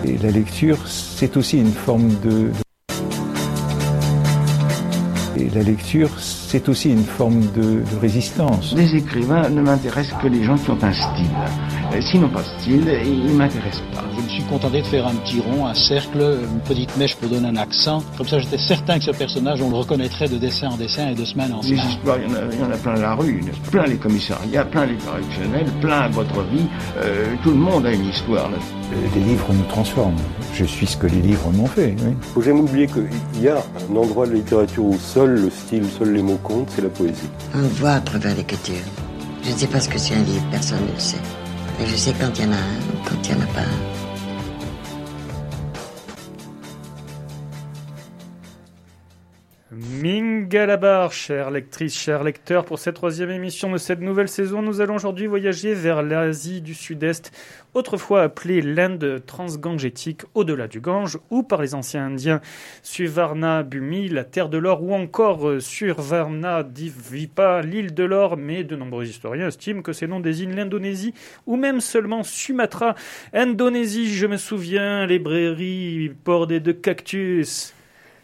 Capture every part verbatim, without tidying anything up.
Et la lecture, c'est aussi une forme de... Et la lecture, c'est aussi une forme de, de résistance. Les écrivains ne m'intéressent que les gens qui ont un style. S'ils n'ont pas de style, ils ne m'intéressent pas. Je me suis contenté de faire un petit rond, un cercle, une petite mèche pour donner un accent. Comme ça, j'étais certain que ce personnage, on le reconnaîtrait de dessin en dessin et de semaine en semaine. Les histoires, il y en a, il y en a plein la rue, plein les commissariats, plein les correctionnels, plein votre vie. Euh, tout le monde a une histoire là. Les livres nous transforment. Je suis ce que les livres m'ont fait. Oui. Faut jamais oublier qu'il y a un endroit de la littérature où seul le style, seuls les mots comptent, c'est la poésie. On voit à travers l'écriture. Je ne sais pas ce que c'est un livre, personne ne le sait. Mais je sais quand il y en a un ou quand il n'y en a pas un. Mingalabar, chère lectrice, chers lecteurs, pour cette troisième émission de cette nouvelle saison, nous allons aujourd'hui voyager vers l'Asie du Sud-Est, autrefois appelée l'Inde transgangétique au-delà du Gange, ou par les anciens Indiens Suvarna Bhumi, la terre de l'or, ou encore Survarna Dvipa, l'île de l'or, mais de nombreux historiens estiment que ces noms désignent l'Indonésie, ou même seulement Sumatra. Indonésie, je me souviens, les prairies bordées de cactus.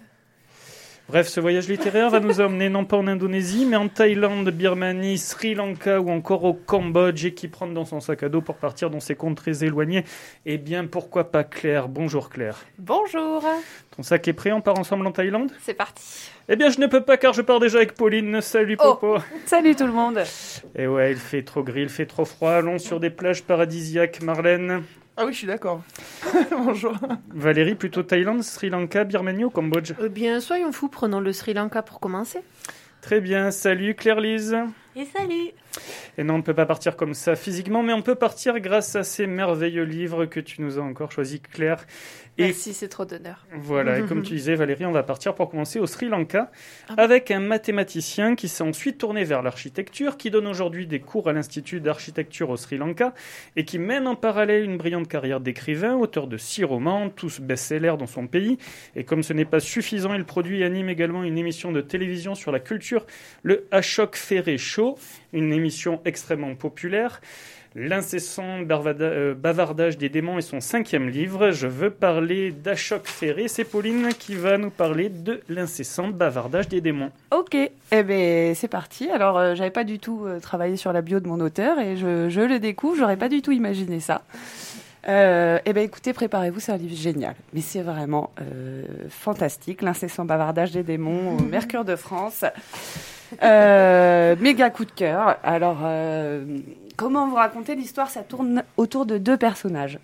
Bref, ce voyage littéraire va nous emmener non pas en Indonésie, mais en Thaïlande, Birmanie, Sri Lanka ou encore au Cambodge, et qui prendre dans son sac à dos pour partir dans ces contrées éloignées. Eh bien, pourquoi pas Claire ? Bonjour Claire. Bonjour. Ton sac est prêt, on part ensemble en Thaïlande ? C'est parti. Eh bien, je ne peux pas car je pars déjà avec Pauline. Salut Popo. Oh, salut tout le monde. Et ouais, il fait trop gris, il fait trop froid. Allons sur des plages paradisiaques. Marlène ? Ah oui, je suis d'accord. Bonjour. Valérie, plutôt Thaïlande, Sri Lanka, Birmanie ou Cambodge ? Eh bien, soyons fous, prenons le Sri Lanka pour commencer. Très bien, salut Claire-Lise. Et salut. Et non, on ne peut pas partir comme ça physiquement, mais on peut partir grâce à ces merveilleux livres que tu nous as encore choisis, Claire. Et Merci, c'est trop d'honneur. Voilà, et comme tu disais, Valérie, on va partir pour commencer au Sri Lanka ah bon avec un mathématicien qui s'est ensuite tourné vers l'architecture, qui donne aujourd'hui des cours à l'Institut d'architecture au Sri Lanka et qui mène en parallèle une brillante carrière d'écrivain, auteur de six romans, tous best-sellers dans son pays. Et comme ce n'est pas suffisant, il produit et anime également une émission de télévision sur la culture, le Ashok Ferré Show, une émission extrêmement populaire. L'incessant bavardage des démons est son cinquième livre. Je veux parler d'Ashok Ferré. C'est Pauline qui va nous parler de l'incessant bavardage des démons. Ok, eh ben c'est parti. Alors, euh, j'avais pas du tout euh, travaillé sur la bio de mon auteur et je, je le découvre. J'aurais pas du tout imaginé ça. Euh, eh ben écoutez, préparez-vous, c'est un livre génial. Mais c'est vraiment euh, fantastique. L'incessant bavardage des démons au Mercure de France. Euh, méga coup de cœur. Alors, euh, comment vous raconter l'histoire ? Ça tourne autour de deux personnages.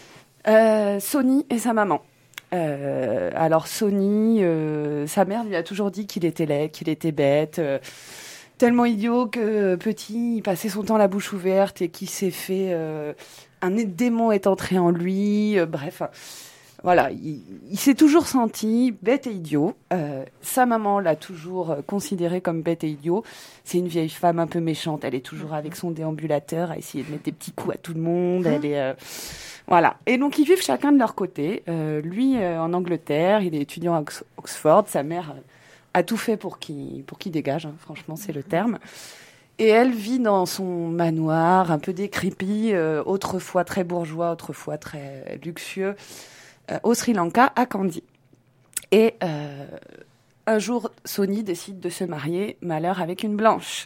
Euh, Sonny et sa maman. Euh, alors Sonny, euh, sa mère lui a toujours dit qu'il était laid, qu'il était bête, euh, tellement idiot que petit, il passait son temps la bouche ouverte et qu'il s'est fait... Euh, un démon est entré en lui, euh, bref... Voilà, il, il s'est toujours senti bête et idiot. Euh, sa maman l'a toujours considéré comme bête et idiot. C'est une vieille femme un peu méchante. Elle est toujours avec son déambulateur à essayer de mettre des petits coups à tout le monde. Elle est, euh, voilà. Et donc, ils vivent chacun de leur côté. Euh, lui, euh, en Angleterre, il est étudiant à Ox- Oxford. Sa mère a tout fait pour qu'il, pour qu'il dégage. Hein. Franchement, c'est le terme. Et elle vit dans son manoir, un peu décrépit, euh, autrefois très bourgeois, autrefois très luxueux, au Sri Lanka, à Kandy. Et euh, un jour, Sonny décide de se marier, malheur, avec une blanche,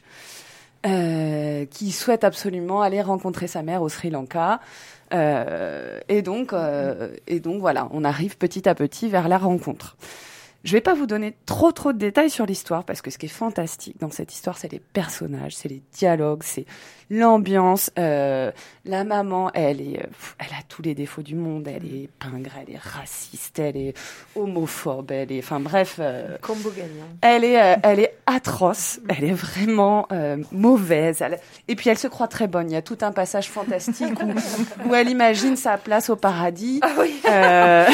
euh, qui souhaite absolument aller rencontrer sa mère au Sri Lanka. Euh, et, donc, euh, et donc, voilà, on arrive petit à petit vers la rencontre. Je ne vais pas vous donner trop trop de détails sur l'histoire, parce que ce qui est fantastique dans cette histoire, c'est les personnages, c'est les dialogues, c'est l'ambiance. Euh, la maman, elle est, elle a tous les défauts du monde. Elle est pingre, elle est raciste, elle est homophobe, elle est, enfin bref. Euh, Combo gagnant. Elle est, euh, elle est atroce. Elle est vraiment euh, mauvaise. Elle, et puis elle se croit très bonne. Il y a tout un passage fantastique où, où elle imagine sa place au paradis. Ah oui. Euh,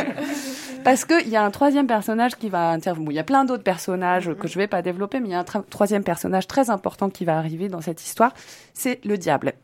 Parce qu'il y a un troisième personnage qui va intervenir. Bon, il y a plein d'autres personnages que je ne vais pas développer, mais il y a un tra- troisième personnage très important qui va arriver dans cette histoire. C'est le diable.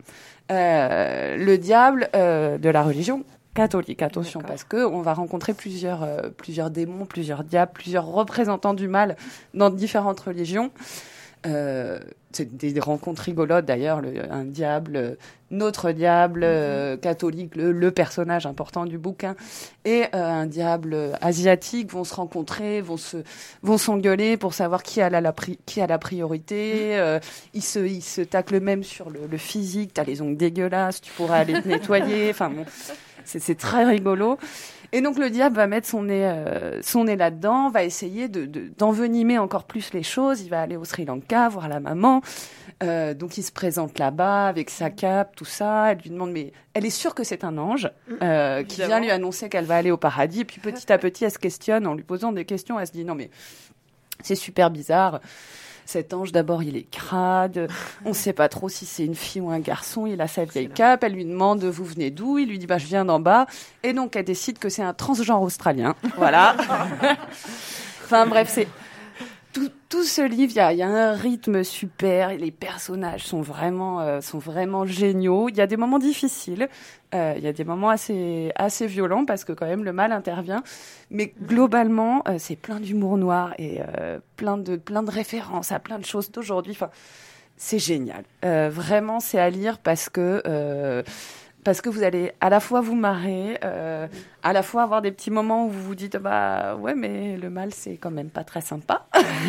Euh, le diable euh, de la religion catholique. Attention, D'accord. Parce qu'on va rencontrer plusieurs, euh, plusieurs démons, plusieurs diables, plusieurs représentants du mal dans différentes religions. Euh, c'est des, des rencontres rigolotes d'ailleurs, le, un diable, notre diable euh, catholique, le, le personnage important du bouquin, et euh, un diable asiatique vont se rencontrer, vont se vont s'engueuler pour savoir qui a la, la pri- qui a la priorité. Euh, ils se ils se taclent même sur le, le physique. T'as les ongles dégueulasses, tu pourrais aller te nettoyer. Enfin bon, c'est, c'est très rigolo. Et donc le diable va mettre son nez, euh, son nez là-dedans, va essayer de, de, d'envenimer encore plus les choses. Il va aller au Sri Lanka voir la maman. Euh, donc il se présente là-bas avec sa cape, tout ça. Elle lui demande, mais elle est sûre que c'est un ange euh, qui vient lui annoncer qu'elle va aller au paradis. Et puis petit à petit, elle se questionne en lui posant des questions. Elle se dit, non mais c'est super bizarre. Cet ange, d'abord, il est crade. On ne sait pas trop si c'est une fille ou un garçon. Il a sa vieille cape. Elle lui demande, vous venez d'où? Il lui dit, bah, je viens d'en bas. Et donc, elle décide que c'est un transgenre australien. Voilà. Enfin, bref, c'est... Tout, tout ce livre, il y a, y a un rythme super. Les personnages sont vraiment, euh, sont vraiment géniaux. Il y a des moments difficiles. Euh, il y a des moments assez, assez violents parce que quand même le mal intervient. Mais globalement, euh, c'est plein d'humour noir et euh, plein de, plein de références à plein de choses d'aujourd'hui. Enfin, c'est génial. Euh, vraiment, c'est à lire parce que... Euh, Parce que vous allez à la fois vous marrer, euh, à la fois avoir des petits moments où vous vous dites bah ouais mais le mal c'est quand même pas très sympa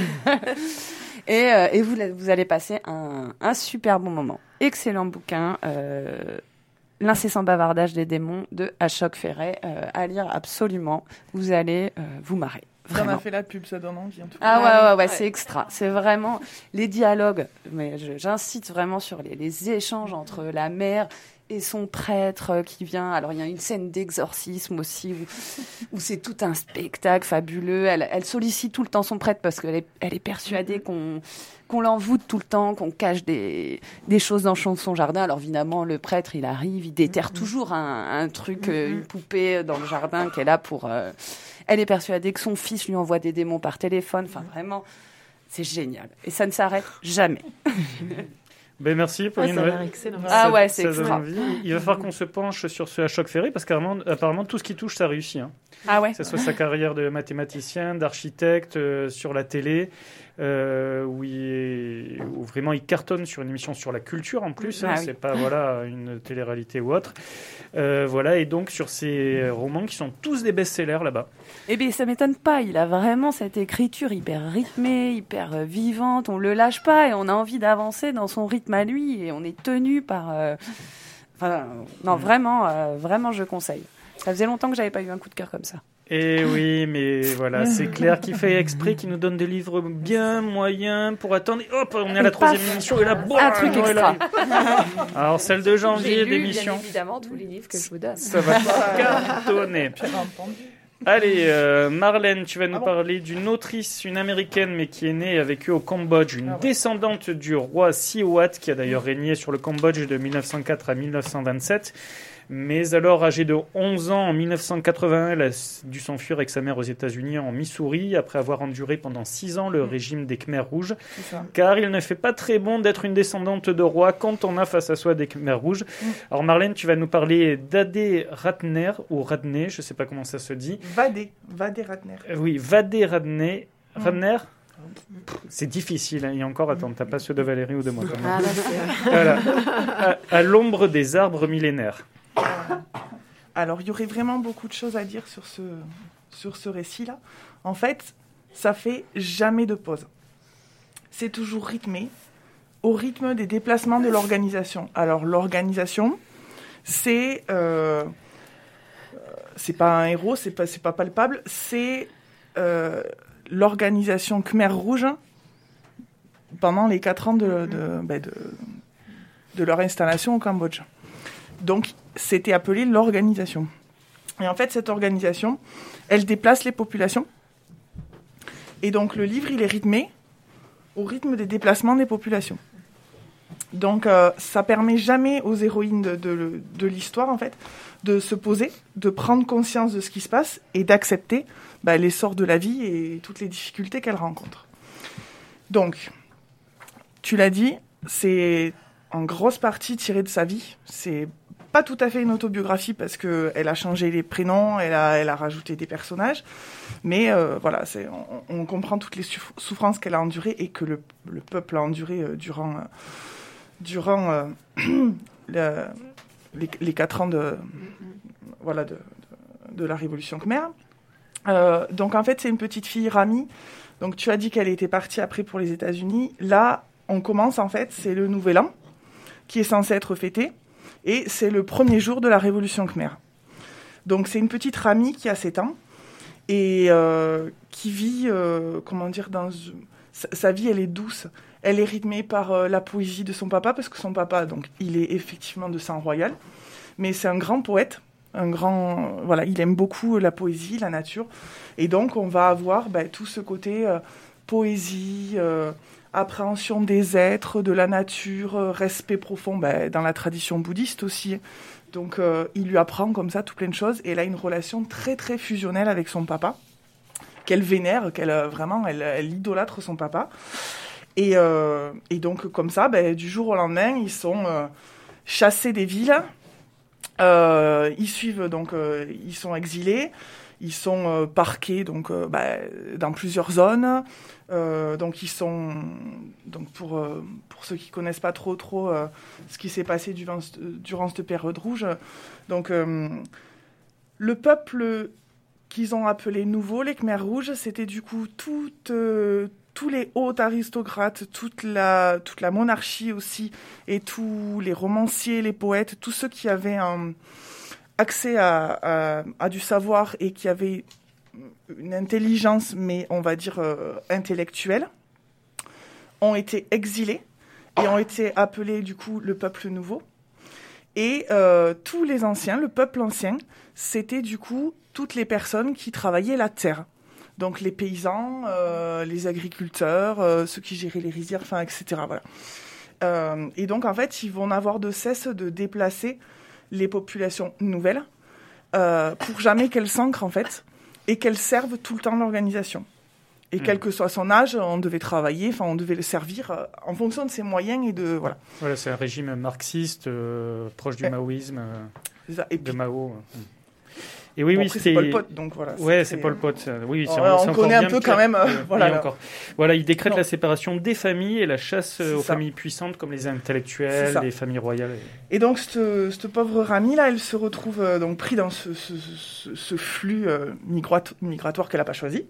et, euh, et vous, vous allez passer un, un super bon moment. Excellent bouquin, euh, L'incessant bavardage des démons de Ashok Ferret, euh, à lire absolument. Vous allez euh, vous marrer. Ça m'a fait la pub, ça donne envie en tout cas. Ah ouais, ouais, ouais, ouais, c'est extra. C'est vraiment les dialogues. Mais je, j'incite vraiment sur les, les échanges entre la mère et son prêtre qui vient. Alors, il y a une scène d'exorcisme aussi où, où c'est tout un spectacle fabuleux. Elle, elle sollicite tout le temps son prêtre parce qu'elle est, elle est persuadée qu'on, qu'on l'envoûte tout le temps, qu'on cache des, des choses dans son jardin. Alors, évidemment, le prêtre, il arrive, il déterre toujours un, un truc, une poupée dans le jardin qui est là pour... Euh... Elle est persuadée que son fils lui envoie des démons par téléphone. Enfin, vraiment, c'est génial. Et ça ne s'arrête jamais. Ben merci Pauline. Ah, ça a l'air excellent. Ah ouais, c'est extra. Il va falloir qu'on se penche sur ce Ashok Ferret parce qu'apparemment apparemment, tout ce qui touche ça réussit. Hein. Ah ouais. Que ce soit sa carrière de mathématicien, d'architecte, euh, sur la télé, euh, où, il est, où vraiment il cartonne sur une émission sur la culture en plus. Hein, ah oui. C'est pas voilà une télé-réalité ou autre. Euh, voilà et donc sur ces romans qui sont tous des best-sellers là-bas. Eh bien, ça m'étonne pas. Il a vraiment cette écriture hyper rythmée, hyper euh, vivante. On le lâche pas et on a envie d'avancer dans son rythme à lui et on est tenu par. Euh... Enfin, non, vraiment, euh, vraiment, je conseille. Ça faisait longtemps que j'avais pas eu un coup de cœur comme ça. Et oui, mais voilà, c'est clair qu'il fait exprès, qu'il nous donne des livres bien moyens pour attendre. Hop, on est à la troisième émission et là, boum, un truc extra. Alors celle de janvier, lu, l'émission. Bien évidemment tous les livres que je vous donne. Ça va cartonner. Allez, euh, Marlène, tu vas nous ah bon parler d'une autrice, une américaine, mais qui est née et a vécu au Cambodge, une ah ouais. descendante du roi Siwat, qui a d'ailleurs régné sur le Cambodge de mille neuf cent quatre à mille neuf cent vingt-sept. Mais alors, âgée de onze ans, en mille neuf cent quatre-vingt-un, elle a dû s'enfuir avec sa mère aux États-Unis, en Missouri, après avoir enduré pendant six ans le régime des Khmers rouges. Car il ne fait pas très bon d'être une descendante de roi quand on a face à soi des Khmers rouges. Mm. Alors Marlène, tu vas nous parler d'Adé Ratner, ou Radner, je ne sais pas comment ça se dit. Vadé, Vadé Ratner. Euh, oui, Vadé Radner. Mm. Radner C'est difficile, hein. Et encore, attends, t'as pas ceux de Valérie ou de moi. Ah, là, c'est... Voilà. À, à l'ombre des arbres millénaires. Alors, il y aurait vraiment beaucoup de choses à dire sur ce, sur ce récit-là. En fait, ça fait jamais de pause. C'est toujours rythmé, au rythme des déplacements de l'organisation. Alors, l'organisation, c'est... Euh, c'est pas un héros, c'est pas, c'est pas palpable, c'est euh, l'organisation Khmer Rouge pendant les quatre ans de, de, bah de, de leur installation au Cambodge. Donc, c'était appelé l'organisation. Et en fait, cette organisation, elle déplace les populations. Et donc, le livre, il est rythmé au rythme des déplacements des populations. Donc, euh, ça permet jamais aux héroïnes de, de, de l'histoire, en fait, de se poser, de prendre conscience de ce qui se passe et d'accepter bah, l'essor de la vie et toutes les difficultés qu'elles rencontrent. Donc, tu l'as dit, c'est en grosse partie tiré de sa vie. C'est pas tout à fait une autobiographie parce que elle a changé les prénoms, elle a, elle a rajouté des personnages, mais euh, voilà, c'est, on, on comprend toutes les souff- souffrances qu'elle a endurées et que le, le peuple a endurées euh, durant, euh, durant euh, le, les, les quatre ans de, voilà, de, de, de la Révolution Khmer. Euh, donc en fait, c'est une petite fille, Rami. Donc tu as dit qu'elle était partie après pour les États-Unis. Là, on commence en fait, c'est le Nouvel An qui est censé être fêté. Et c'est le premier jour de la Révolution Khmer. Donc c'est une petite Rami qui a sept ans et euh, qui vit, euh, comment dire, dans sa, sa vie, elle est douce. Elle est rythmée par euh, la poésie de son papa, parce que son papa, donc, il est effectivement de sang royal, mais c'est un grand poète, un grand, voilà, il aime beaucoup la poésie, la nature, et donc on va avoir ben, tout ce côté euh, poésie. Euh, appréhension des êtres, de la nature, euh, respect profond, ben, dans la tradition bouddhiste aussi. Donc euh, il lui apprend comme ça tout plein de choses, et elle a une relation très très fusionnelle avec son papa, qu'elle vénère, qu'elle euh, vraiment, elle, elle idolâtre son papa. Et, euh, et donc comme ça, ben, du jour au lendemain, ils sont euh, chassés des villes, euh, ils suivent, donc euh, ils sont exilés, ils sont euh, parqués donc, euh, ben, dans plusieurs zones. Euh, donc ils sont donc pour euh, pour ceux qui connaissent pas trop trop euh, ce qui s'est passé durant durant cette période rouge, donc euh, le peuple qu'ils ont appelé nouveau, les Khmers rouges, c'était du coup toute euh, tous les hauts aristocrates, toute la toute la monarchie aussi, et tous les romanciers, les poètes, tous ceux qui avaient un accès à, à, à du savoir et qui avaient une intelligence, mais on va dire euh, intellectuelle, ont été exilés et ont été appelés du coup le peuple nouveau. Et euh, tous les anciens, le peuple ancien, c'était du coup toutes les personnes qui travaillaient la terre. Donc les paysans, euh, les agriculteurs, euh, ceux qui géraient les rizières, enfin, et cetera. Voilà. Euh, et donc en fait, ils vont n'avoir de cesse de déplacer les populations nouvelles euh, pour jamais qu'elles s'ancrent en fait, et qu'elles servent tout le temps l'organisation. Et mmh. quel que soit son âge, on devait travailler, enfin on devait le servir euh, en fonction de ses moyens et de voilà. Voilà, c'est un régime marxiste euh, proche du et, maoïsme, euh, c'est ça. Et de puis, Mao. Mmh. Et oui, bon, oui, après, c'est Pol Pot, donc voilà. Ouais, c'est, c'est Pol Pot. Oui, c'est, on, c'est on connaît un peu quand même. Euh, voilà. Encore. Voilà, il décrète non. la séparation des familles et la chasse c'est aux ça. familles puissantes comme les intellectuels, les familles royales. Et donc cette, cette pauvre Rami là, elle se retrouve euh, donc pris dans ce, ce, ce, ce flux euh, migrato- migratoire qu'elle n'a pas choisi.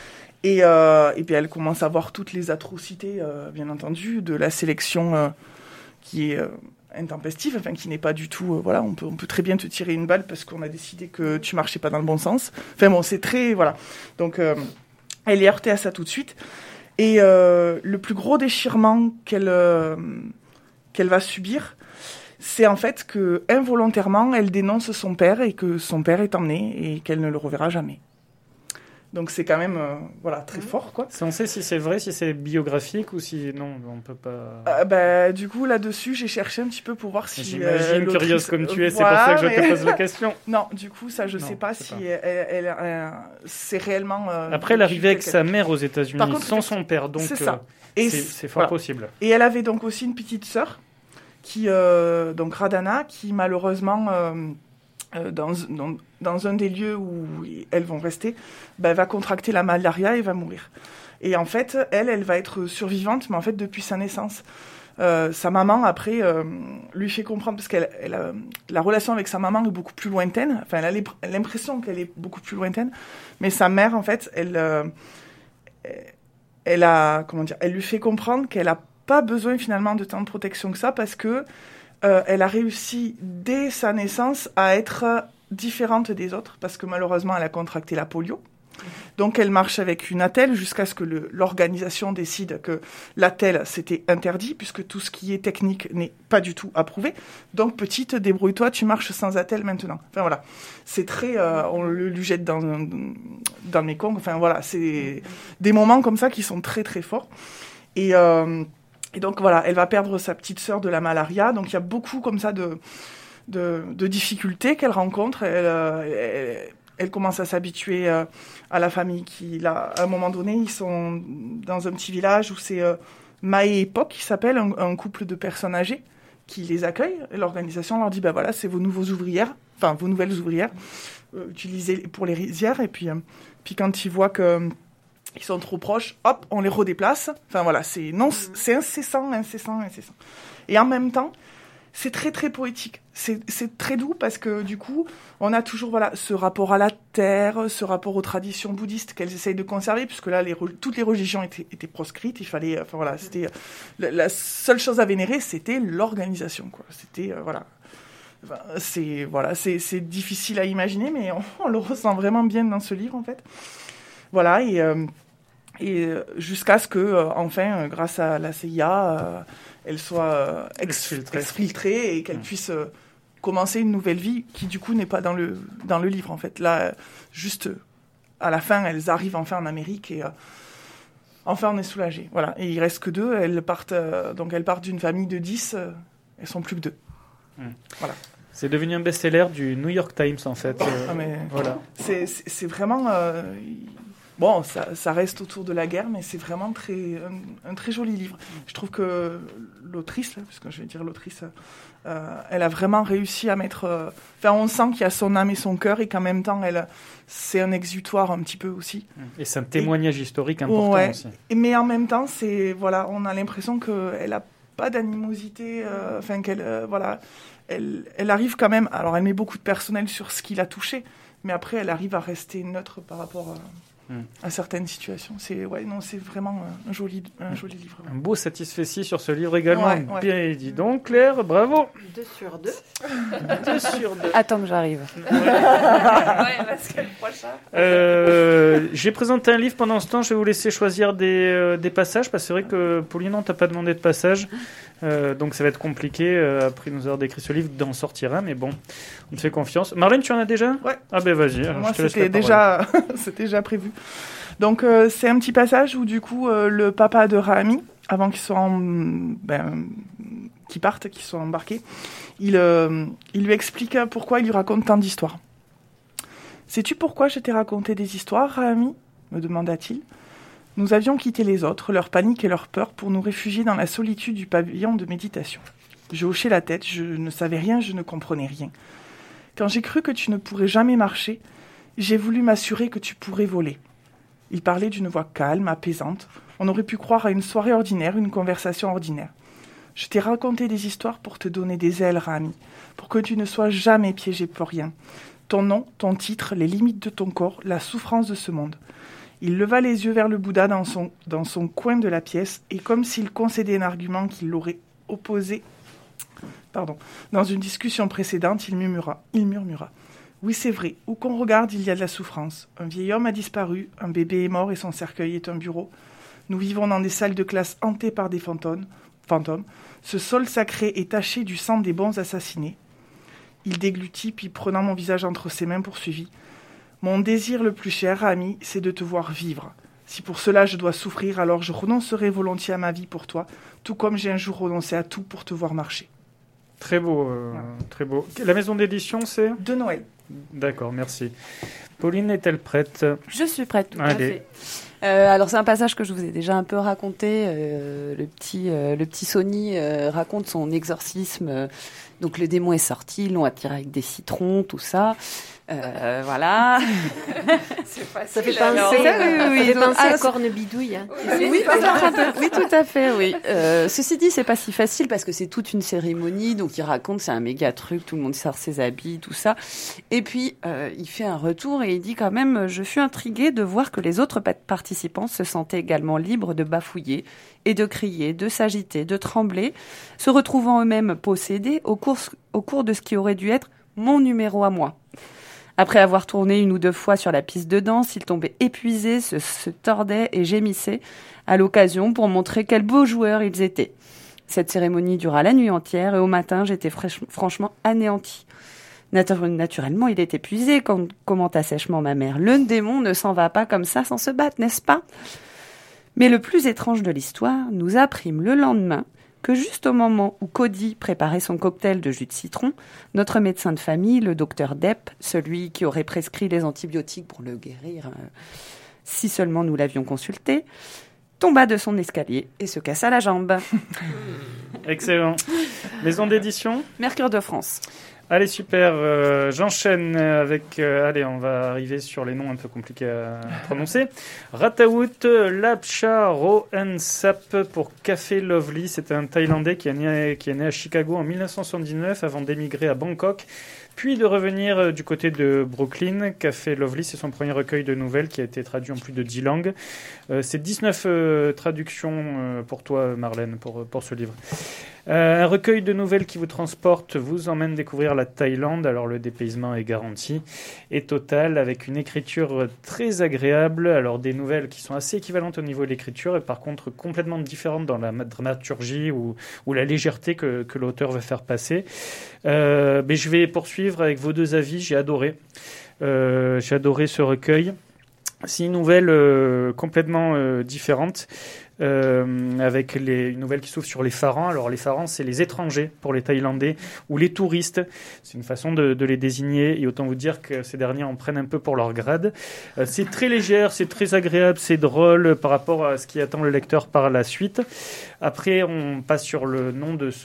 Et, euh, et puis elle commence à voir toutes les atrocités, euh, bien entendu, de la sélection euh, qui est euh, intempestive, enfin qui n'est pas du tout. Euh, voilà, on peut, on peut très bien te tirer une balle parce qu'on a décidé que tu marchais pas dans le bon sens. Enfin bon, c'est très voilà. Donc euh, elle est heurtée à ça tout de suite. Et euh, le plus gros déchirement qu'elle euh, qu'elle va subir, c'est en fait que involontairement elle dénonce son père et que son père est emmené et qu'elle ne le reverra jamais. Donc c'est quand même euh, voilà très mmh. fort quoi. On sait si c'est vrai, si c'est biographique ou si non, on peut pas. Euh, bah du coup là-dessus j'ai cherché un petit peu pour voir si. J'imagine euh, curieuse comme tu es, c'est voilà, pour ça que je mais... te pose la question. Non, du coup ça je non, sais pas si pas. Elle, elle, elle, elle, c'est réellement. Euh, Après elle arrivait avec sa mère aux États-Unis contre, sans son père, donc c'est, ça. Euh, et c'est, c'est fort voilà. possible. Et elle avait donc aussi une petite sœur qui euh, donc Radhana qui malheureusement. Euh, Dans, dans, dans un des lieux où elles vont rester, bah, elle va contracter la malaria et va mourir. Et en fait, elle, elle va être survivante, mais en fait, depuis sa naissance. Euh, sa maman, après, euh, lui fait comprendre, parce que la relation avec sa maman est beaucoup plus lointaine, enfin, elle a l'impression qu'elle est beaucoup plus lointaine, mais sa mère, en fait, elle, euh, elle, a, comment dire, elle lui fait comprendre qu'elle n'a pas besoin, finalement, de tant de protection que ça, parce que Euh, elle a réussi dès sa naissance à être différente des autres parce que malheureusement elle a contracté la polio. Donc elle marche avec une attelle jusqu'à ce que le, l'organisation décide que l'attelle c'était interdit puisque tout ce qui est technique n'est pas du tout approuvé. Donc petite, débrouille-toi, tu marches sans attelle maintenant. Enfin voilà, c'est très, euh, on le lui jette dans dans le Mekong. Enfin voilà, c'est des moments comme ça qui sont très très forts. Et euh, Et donc voilà, elle va perdre sa petite sœur de la malaria. Donc il y a beaucoup comme ça de, de, de difficultés qu'elle rencontre. Elle, elle, elle commence à s'habituer à la famille qui, là, à un moment donné, ils sont dans un petit village où c'est euh, Mae et Pok qui s'appelle, un, un couple de personnes âgées qui les accueille. L'organisation leur dit, ben voilà, c'est vos nouveaux ouvrières, enfin vos nouvelles ouvrières, euh, utilisées pour les rizières. Et puis, euh, puis quand ils voient que euh, ils sont trop proches, hop, on les redéplace. Enfin voilà, c'est non, c'est incessant, incessant, incessant. Et en même temps, c'est très très poétique. C'est, c'est très doux parce que du coup, on a toujours voilà ce rapport à la terre, ce rapport aux traditions bouddhistes qu'elles essayent de conserver, puisque là, les, toutes les religions étaient, étaient proscrites. Il fallait, enfin voilà, c'était la, la seule chose à vénérer, c'était l'organisation, quoi. C'était euh, voilà, enfin, c'est voilà, c'est, c'est difficile à imaginer, mais on, on le ressent vraiment bien dans ce livre en fait. Voilà et euh, et jusqu'à ce que euh, enfin, grâce à la C I A, euh, elle soit euh, ex- exfiltrée et qu'elle mmh. puisse euh, commencer une nouvelle vie qui du coup n'est pas dans le dans le livre en fait. Là, juste à la fin, elles arrivent enfin en Amérique et euh, enfin on est soulagé. Voilà. Et il reste que deux. Elles partent euh, donc elles partent d'une famille de dix. Euh, elles sont plus que deux. Mmh. Voilà. C'est devenu un best-seller du New York Times en fait. Euh, ah, mais voilà. C'est c'est, c'est vraiment. Euh, Bon, ça, ça reste autour de la guerre, mais c'est vraiment très, un, un très joli livre. Je trouve que l'autrice, là, parce que je vais dire l'autrice, euh, elle a vraiment réussi à mettre... Euh, enfin, on sent qu'il y a son âme et son cœur, et qu'en même temps, elle, c'est un exutoire un petit peu aussi. Et c'est un témoignage et, historique important ouais, aussi. Et, mais en même temps, c'est, voilà, on a l'impression qu'elle n'a pas d'animosité, euh, enfin, qu'elle... Euh, voilà, elle, elle arrive quand même... Alors, elle met beaucoup de personnel sur ce qui l'a touché, mais après, elle arrive à rester neutre par rapport... à, à certaines situations. C'est, ouais, non, c'est vraiment un joli, un joli livre. Ouais. Un beau satisfecit sur ce livre également. Ouais, ouais. Bien dit donc, Claire, bravo. Deux sur deux. Deux sur deux. Attends que j'arrive. Ouais, ouais parce que le prochain. Euh, j'ai présenté un livre pendant ce temps. Je vais vous laisser choisir des, euh, des passages parce que c'est vrai que Pauline, on t'a pas demandé de passage. Euh, donc ça va être compliqué, euh, après nous avoir décrit ce livre, d'en sortir un, mais bon, on te fait confiance. Marlène, tu en as déjà ? Ouais. Ah ben vas-y, alors moi je te laisse c'était la déjà, c'était déjà prévu. Donc euh, c'est un petit passage où du coup euh, le papa de Rahami, avant qu'il soit en, ben, qu'il parte, qu'il soit embarqué, il, euh, il lui explique pourquoi il lui raconte tant d'histoires. « Sais-tu pourquoi je t'ai raconté des histoires, Rahami ?» me demanda-t-il. Nous avions quitté les autres, leur panique et leur peur, pour nous réfugier dans la solitude du pavillon de méditation. Je hochais la tête, je ne savais rien, je ne comprenais rien. Quand j'ai cru que tu ne pourrais jamais marcher, j'ai voulu m'assurer que tu pourrais voler. Il parlait d'une voix calme, apaisante. On aurait pu croire à une soirée ordinaire, une conversation ordinaire. Je t'ai raconté des histoires pour te donner des ailes, Rahami, pour que tu ne sois jamais piégé pour rien. Ton nom, ton titre, les limites de ton corps, la souffrance de ce monde. Il leva les yeux vers le Bouddha dans son, dans son coin de la pièce, et comme s'il concédait un argument qu'il l'aurait opposé, pardon, dans une discussion précédente, il murmura, il murmura. Oui, c'est vrai, où qu'on regarde, il y a de la souffrance. Un vieil homme a disparu, un bébé est mort et son cercueil est un bureau. Nous vivons dans des salles de classe hantées par des fantômes. fantômes. Ce sol sacré est taché du sang des bons assassinés. Il déglutit, puis prenant mon visage entre ses mains, poursuivit. Mon désir le plus cher, ami, c'est de te voir vivre. Si pour cela je dois souffrir, alors je renoncerai volontiers à ma vie pour toi, tout comme j'ai un jour renoncé à tout pour te voir marcher. Très beau, euh, ouais. Très beau. La maison d'édition, c'est ? De Noël. D'accord, merci. Pauline, est-elle prête ? Je suis prête, tout Allez. à fait. Euh, alors c'est un passage que je vous ai déjà un peu raconté. Euh, le petit, euh, le petit Sonny euh, raconte son exorcisme. Euh, donc le démon est sorti, ils l'ont attiré avec des citrons, tout ça. Euh, voilà. C'est facile, ça fait penser, alors, ça, oui, oui, ça fait donc, penser ah, à Cornebidouille. Hein. Oui, oui, oui, tout à fait, oui. Euh, ceci dit, c'est pas si facile parce que c'est toute une cérémonie, donc il raconte, c'est un méga truc, tout le monde sort ses habits, tout ça. Et puis, euh, il fait un retour et il dit quand même, je fus intrigué de voir que les autres participants se sentaient également libres de bafouiller et de crier, de s'agiter, de trembler, se retrouvant eux-mêmes possédés au cours, au cours de ce qui aurait dû être mon numéro à moi. Après avoir tourné une ou deux fois sur la piste de danse, ils tombaient épuisés, se, se tordaient et gémissaient à l'occasion pour montrer quels beaux joueurs ils étaient. Cette cérémonie dura la nuit entière et au matin, j'étais fraîche, franchement anéantie. Naturellement, il est épuisé, quand commenta sèchement ma mère. Le démon ne s'en va pas comme ça sans se battre, n'est-ce pas ? Mais le plus étrange de l'histoire, nous apprîmes le lendemain que juste au moment où Cody préparait son cocktail de jus de citron, notre médecin de famille, le docteur Depp, celui qui aurait prescrit les antibiotiques pour le guérir, euh, si seulement nous l'avions consulté, tomba de son escalier et se cassa la jambe. Excellent. Maison d'édition Mercure de France. Allez, super. Euh, j'enchaîne avec... Euh, allez, on va arriver sur les noms un peu compliqués à prononcer. Ratawout Lapcha Roensap pour Café Lovely. C'est un Thaïlandais qui est, né, qui est né à Chicago en dix-neuf cent soixante-dix-neuf avant d'émigrer à Bangkok, puis de revenir du côté de Brooklyn. Café Lovely, c'est son premier recueil de nouvelles qui a été traduit en plus de dix langues. Euh, c'est dix-neuf euh, traductions euh, pour toi, Marlène, pour, pour ce livre. Euh, un recueil de nouvelles qui vous transporte, vous emmène découvrir la Thaïlande. Alors le dépaysement est garanti et total, avec une écriture très agréable. Alors des nouvelles qui sont assez équivalentes au niveau de l'écriture et par contre complètement différentes dans la dramaturgie ou, ou la légèreté que, que l'auteur veut faire passer. Euh, mais je vais poursuivre avec vos deux avis. J'ai adoré. Euh, j'ai adoré ce recueil. C'est une nouvelle euh, complètement euh, différente. Euh, avec les, une nouvelle qui s'ouvre sur les Farans. Alors les Farans, c'est les étrangers pour les Thaïlandais ou les touristes. C'est une façon de, de les désigner et autant vous dire que ces derniers en prennent un peu pour leur grade. Euh, c'est très légère, c'est très agréable, c'est drôle par rapport à ce qui attend le lecteur par la suite. Après, on passe sur le nom de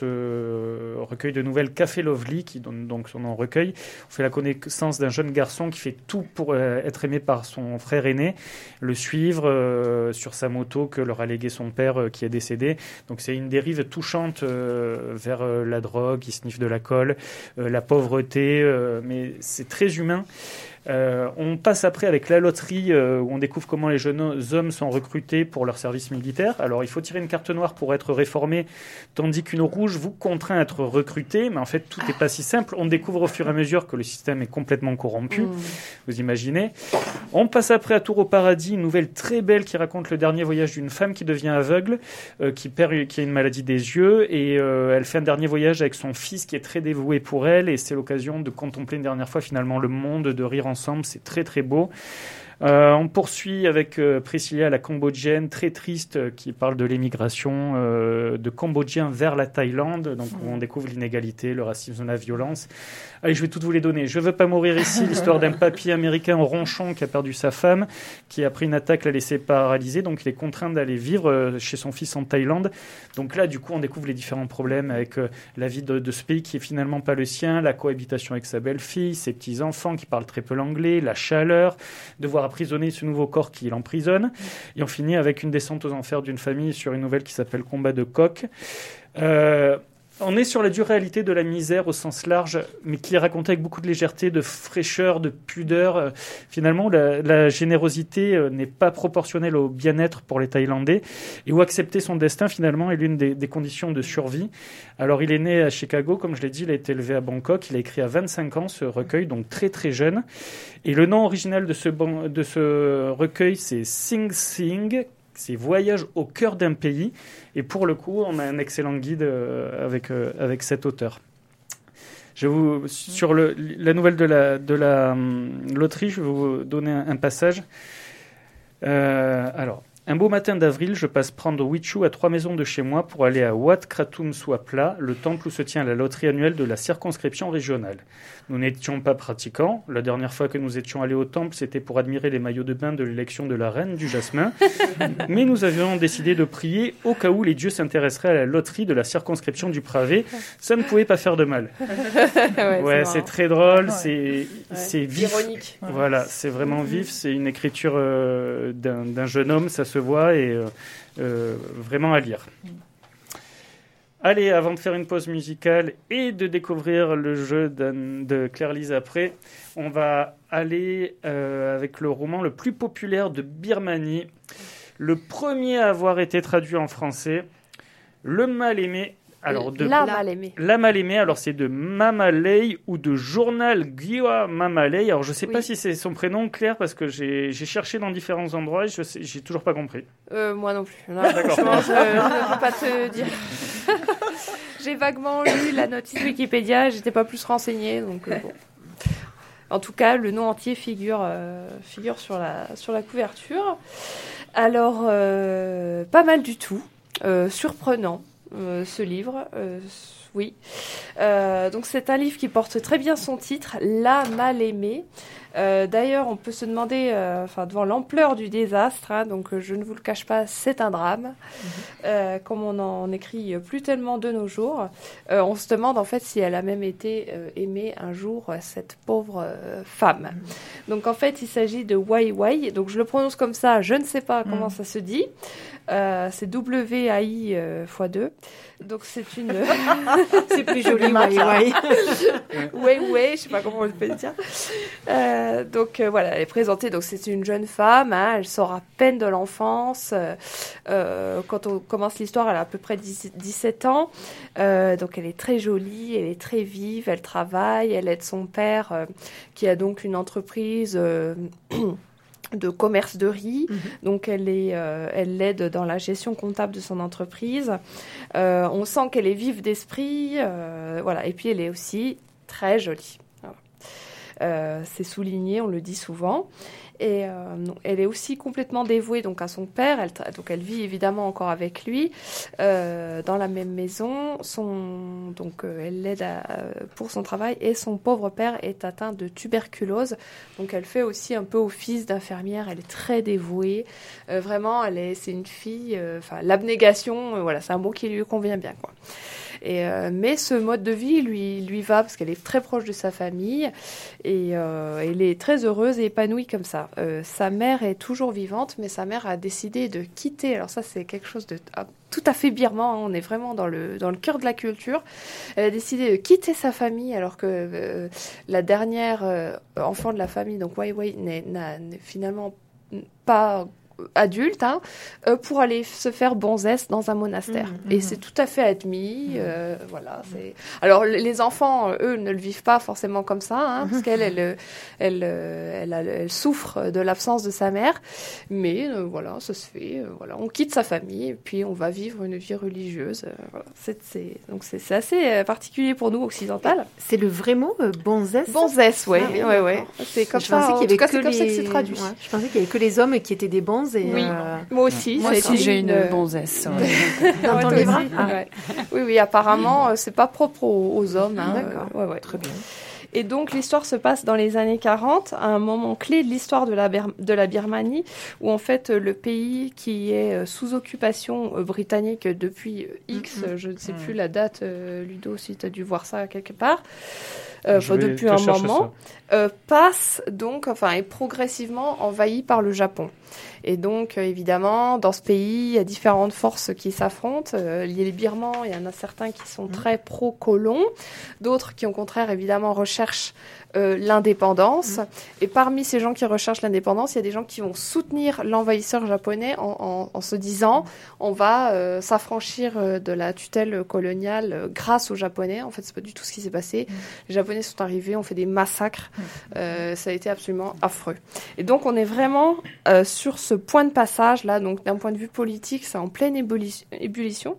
ce recueil de nouvelles Café Lovely, qui donne donc son nom au recueil. On fait la connaissance d'un jeune garçon qui fait tout pour euh, être aimé par son frère aîné, le suivre euh, sur sa moto que leur a légué son père euh, qui est décédé. Donc c'est une dérive touchante euh, vers euh, la drogue, il sniffe de la colle, euh, la pauvreté, euh, mais c'est très humain. Euh, on passe après avec la loterie euh, où on découvre comment les jeunes hommes sont recrutés pour leur service militaire. Alors il faut tirer une carte noire pour être réformé, tandis qu'une rouge vous contraint à être recruté. Mais en fait tout n'est pas si simple. On découvre au fur et à mesure que le système est complètement corrompu. Mmh. Vous imaginez. On passe après à Tour au paradis, une nouvelle très belle qui raconte le dernier voyage d'une femme qui devient aveugle, euh, qui perd, qui a une maladie des yeux et euh, elle fait un dernier voyage avec son fils qui est très dévoué pour elle et c'est l'occasion de contempler une dernière fois finalement le monde, de rire ensemble, c'est très très beau. Euh, on poursuit avec euh, Priscilla, la Cambodgienne, très triste, euh, qui parle de l'émigration euh, de Cambodgiens vers la Thaïlande, donc où on découvre l'inégalité, le racisme, la violence. Allez, je vais toutes vous les donner. Je veux pas mourir ici, l'histoire d'un papy américain ronchon qui a perdu sa femme, qui après une attaque l'a laissé paralysé, donc il est contraint d'aller vivre euh, chez son fils en Thaïlande. Donc là, du coup, on découvre les différents problèmes avec euh, la vie de, de ce pays qui est finalement pas le sien, la cohabitation avec sa belle-fille, ses petits-enfants qui parlent très peu l'anglais, la chaleur, devoir emprisonner ce nouveau corps qui l'emprisonne. Et on finit avec une descente aux enfers d'une famille sur une nouvelle qui s'appelle Combat de coq. Euh, on est sur la dure réalité de la misère au sens large, mais qui est racontée avec beaucoup de légèreté, de fraîcheur, de pudeur. Euh, finalement, la, la générosité euh, n'est pas proportionnelle au bien-être pour les Thaïlandais, et où accepter son destin, finalement, est l'une des, des conditions de survie. Alors, il est né à Chicago, comme je l'ai dit, il a été élevé à Bangkok, il a écrit à vingt-cinq ans ce recueil, donc très très jeune. Et le nom original de ce, de ce recueil, c'est Sing Sing, c'est Voyage au cœur d'un pays. Et pour le coup, on a un excellent guide euh, avec, euh, avec cet auteur. Je vais vous, sur le, la nouvelle de la, de la um, loterie, je vais vous donner un, un passage. Euh, alors, un beau matin d'avril, je passe prendre Wichu à trois maisons de chez moi pour aller à Wat Kratum Swapla, le temple où se tient la loterie annuelle de la circonscription régionale. Nous n'étions pas pratiquants. La dernière fois que nous étions allés au temple, c'était pour admirer les maillots de bain de l'élection de la reine du Jasmin. Mais nous avions décidé de prier au cas où les dieux s'intéresseraient à la loterie de la circonscription du Pravé. Ça ne pouvait pas faire de mal. ouais, ouais c'est, c'est très drôle, ouais. c'est, ouais. c'est vif. Ironique. Voilà, c'est vraiment vif. C'est une écriture euh, d'un, d'un jeune homme, ça se voit, et euh, euh, vraiment à lire. Allez, avant de faire une pause musicale et de découvrir le jeu de Claire-Lise après, on va aller euh, avec le roman le plus populaire de Birmanie, le premier à avoir été traduit en français, Le Mal-Aimé. Alors de La Mal-Aimée. La Mal-Aimée, alors c'est de Mamalei ou de Journal Gua Mamalei. Alors je ne sais oui. pas si c'est son prénom, Claire, parce que j'ai, j'ai cherché dans différents endroits et je sais, j'ai toujours pas compris. Euh, moi non plus. Non, d'accord. Je ne peux pas te dire. J'ai vaguement lu la notice Wikipédia, j'étais pas plus renseignée, donc euh, bon. En tout cas, le nom entier figure, euh, figure sur la, sur la couverture. Alors, euh, pas mal du tout. Euh, surprenant. Euh, ce livre, euh, oui. Euh, donc c'est un livre qui porte très bien son titre, La Mal-Aimée. Euh, d'ailleurs, on peut se demander, euh, enfin, devant l'ampleur du désastre, hein, donc euh, je ne vous le cache pas, c'est un drame. Mmh. Euh, comme on en écrit plus tellement de nos jours, euh, on se demande en fait si elle a même été euh, aimée un jour, euh, cette pauvre euh, femme. Mmh. Donc en fait, il s'agit de Wai Wai. Donc je le prononce comme ça, je ne sais pas comment mmh. ça se dit. Euh, c'est W A I euh, fois deux. Donc c'est une... c'est plus joli, Wai Wai. Wai Wai, je sais pas comment on peut le dire. Euh, donc euh, voilà, elle est présentée, donc c'est une jeune femme, hein, elle sort à peine de l'enfance. Euh, quand on commence l'histoire, elle a à peu près dix-sept ans. Euh, donc elle est très jolie, elle est très vive, elle travaille, elle aide son père euh, qui a donc une entreprise... Euh, de commerce de riz, mmh. donc elle est, euh, elle l'aide dans la gestion comptable de son entreprise. Euh, on sent qu'elle est vive d'esprit, euh, voilà. Et puis elle est aussi très jolie. Voilà. Euh, c'est souligné, on le dit souvent. Et euh, non, elle est aussi complètement dévouée donc à son père. Elle, donc elle vit évidemment encore avec lui euh, dans la même maison. Son, donc euh, elle l'aide à, pour son travail et son pauvre père est atteint de tuberculose. Donc elle fait aussi un peu office d'infirmière. Elle est très dévouée. Euh, vraiment, elle est, c'est une fille. Enfin, euh, l'abnégation, euh, voilà, c'est un mot qui lui convient bien, quoi. Et euh, mais ce mode de vie lui lui va parce qu'elle est très proche de sa famille et euh, elle est très heureuse et épanouie comme ça. Euh, sa mère est toujours vivante, mais sa mère a décidé de quitter. Alors ça, c'est quelque chose de ah, tout à fait birman. Hein, on est vraiment dans le dans le cœur de la culture. Elle a décidé de quitter sa famille alors que euh, la dernière euh, enfant de la famille, donc Wai Wai, n'est, n'a, n'est finalement pas adulte, hein, euh, pour aller se faire bonzesse dans un monastère. Mmh, et mmh. c'est tout à fait admis. Euh, mmh. Voilà. C'est... Alors les enfants, eux, ne le vivent pas forcément comme ça, hein, parce qu'elle, elle, elle, elle, elle, elle, elle souffre de l'absence de sa mère. Mais euh, voilà, ça se fait. Euh, voilà, on quitte sa famille et puis on va vivre une vie religieuse. Euh, voilà. c'est, c'est... Donc c'est, c'est assez particulier pour nous occidentales. C'est le vrai mot, euh, bonzesse. Bonzesse, oui, ah, oui, ouais, ouais. C'est comme je ça. Pensais en qu'il y avait tout cas, que c'est comme les... ça que c'est traduit. Ouais. Je pensais qu'il y avait que les hommes qui étaient des bonzes. Et oui, euh... moi aussi. Moi aussi, j'ai une, une bonzesse. Ouais. Dans ouais, ton livre ah. ouais. Oui, oui, apparemment, c'est pas propre aux, aux hommes. Hein. D'accord. Euh, ouais, ouais. Très bien. Et donc, l'histoire se passe dans les années quarante, à un moment clé de l'histoire de la, Ber- de la Birmanie, où en fait, le pays qui est sous occupation britannique depuis X, mm-hmm. je ne sais mm-hmm. plus la date, euh, Ludo, si tu as dû voir ça quelque part, euh, depuis un moment, euh, passe donc, enfin, est progressivement envahi par le Japon. Et donc, euh, évidemment, dans ce pays, il y a différentes forces qui s'affrontent. Euh, il y a les Birmans, il y en a certains qui sont très pro-colons, d'autres qui, au contraire, évidemment, recherchent euh, l'indépendance. Mmh. Et parmi ces gens qui recherchent l'indépendance, il y a des gens qui vont soutenir l'envahisseur japonais en, en, en se disant on va euh, s'affranchir euh, de la tutelle coloniale euh, grâce aux Japonais. En fait, c'est pas du tout ce qui s'est passé. Mmh. Les Japonais sont arrivés, ont fait des massacres. Mmh. Euh, ça a été absolument affreux. Et donc, on est vraiment euh, sur ce point de passage là, donc d'un point de vue politique, c'est en pleine ébullition. ébullition.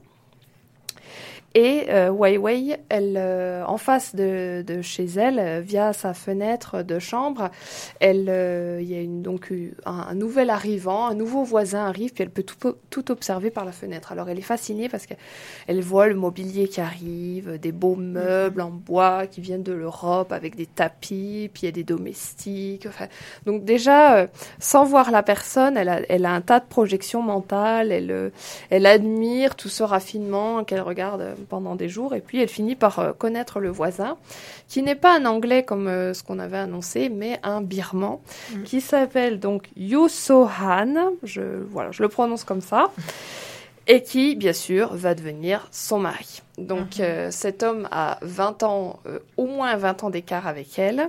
Et euh, Wai Wai, elle, euh, en face de, de chez elle, euh, via sa fenêtre de chambre, elle, euh, il y a une, donc un, un nouvel arrivant, un nouveau voisin arrive, puis elle peut tout, tout observer par la fenêtre. Alors elle est fascinée parce qu'elle voit le mobilier qui arrive, des beaux meubles en bois qui viennent de l'Europe avec des tapis, puis il y a des domestiques. Enfin, donc déjà, euh, sans voir la personne, elle a, elle a un tas de projections mentales. Elle, euh, elle admire tout ce raffinement qu'elle regarde pendant des jours, et puis elle finit par euh, connaître le voisin, qui n'est pas un anglais comme euh, ce qu'on avait annoncé, mais un birman, mmh. qui s'appelle donc Yoo So-han, je, voilà, je le prononce comme ça, et qui, bien sûr, va devenir son mari. Donc mmh. euh, cet homme a vingt ans, euh, au moins vingt ans d'écart avec elle,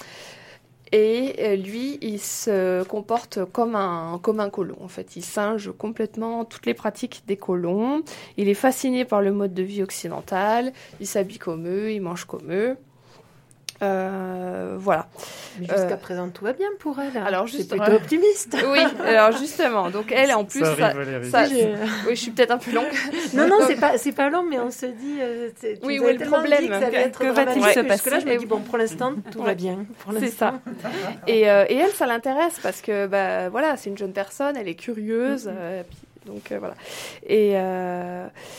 et lui, il se comporte comme un, comme un colon. En fait, il singe complètement toutes les pratiques des colons. Il est fasciné par le mode de vie occidental. Il s'habille comme eux, il mange comme eux. Euh, voilà. Mais jusqu'à euh, présent, tout va bien pour elle. Alors, c'est juste, plutôt ouais. optimiste. Oui, alors justement. Donc, elle, en plus, ça, ça, arrive, ça, ça je... oui, je suis peut-être un peu longue. Non, non, c'est pas, c'est pas long, mais on se dit. Euh, tu oui, oui, le problème. Dit que, ça que, que va-t-il se passer? Parce que là, je me dis bon, pour l'instant, tout ouais. va bien. Pour c'est ça. Et, euh, et elle, ça l'intéresse parce que, bah, voilà, c'est une jeune personne, elle est curieuse. Mm-hmm. Euh, puis, donc euh, voilà. Et euh,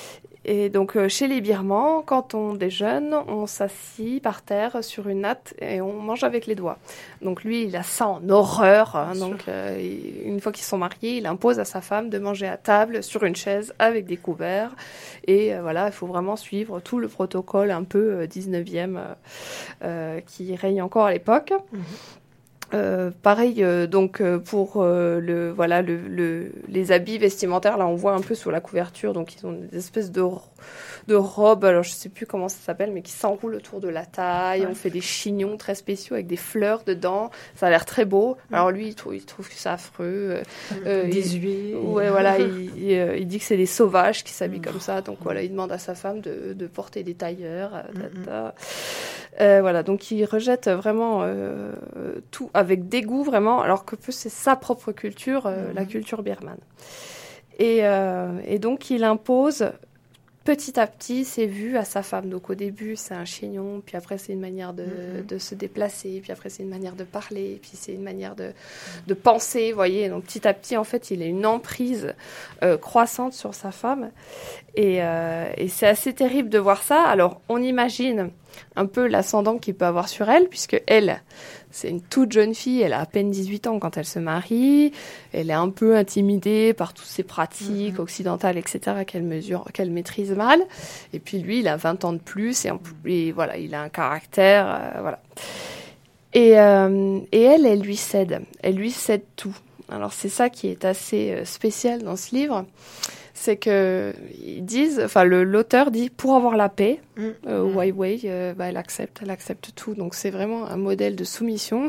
Et donc, euh, chez les Birmans, quand on déjeune, on s'assit par terre sur une natte et on mange avec les doigts. Donc, lui, il a ça en horreur. Hein, donc, euh, il, une fois qu'ils sont mariés, il impose à sa femme de manger à table sur une chaise avec des couverts. Et euh, voilà, il faut vraiment suivre tout le protocole un peu euh, dix-neuvième euh, euh, qui règne encore à l'époque. Mmh. Euh, pareil, euh, donc euh, pour euh, le voilà le, le les habits vestimentaires, là on voit un peu sur la couverture, donc ils ont des espèces de de robes, alors je sais plus comment ça s'appelle, mais qui s'enroulent autour de la taille. Ouais. On fait des chignons très spéciaux avec des fleurs dedans. Ça a l'air très beau. Ouais. Alors lui, il trouve, il trouve que c'est affreux. Euh, Désuet. Ouais, voilà, il, il, il dit que c'est des sauvages qui s'habillent comme ça. Donc voilà, il demande à sa femme de, de porter des tailleurs. Mm-hmm. Euh, voilà, donc il rejette vraiment euh, tout avec dégoût, vraiment, alors que c'est sa propre culture, euh, mm-hmm. la culture birmane. Et, euh, et donc il impose petit à petit ses vues à sa femme. Donc au début c'est un chignon, puis après c'est une manière de, mm-hmm. de se déplacer, puis après c'est une manière de parler, puis c'est une manière de, de penser, vous voyez. Donc petit à petit en fait il a une emprise euh, croissante sur sa femme. Et, euh, et c'est assez terrible de voir ça. Alors on imagine un peu l'ascendant qu'il peut avoir sur elle, puisque elle, c'est une toute jeune fille, elle a à peine dix-huit ans quand elle se marie, elle est un peu intimidée par toutes ces pratiques mm-hmm. occidentales, et cetera, qu'elle mesure, qu'elle maîtrise mal. Et puis lui, il a vingt ans de plus, et, en, et voilà, il a un caractère, euh, voilà. Et, euh, et elle, elle lui cède, elle lui cède tout. Alors c'est ça qui est assez euh, spécial dans ce livre. C'est que ils disent, enfin le, l'auteur dit pour avoir la paix, mmh. euh, Wai Wai, euh, bah, elle accepte, elle accepte tout. Donc c'est vraiment un modèle de soumission.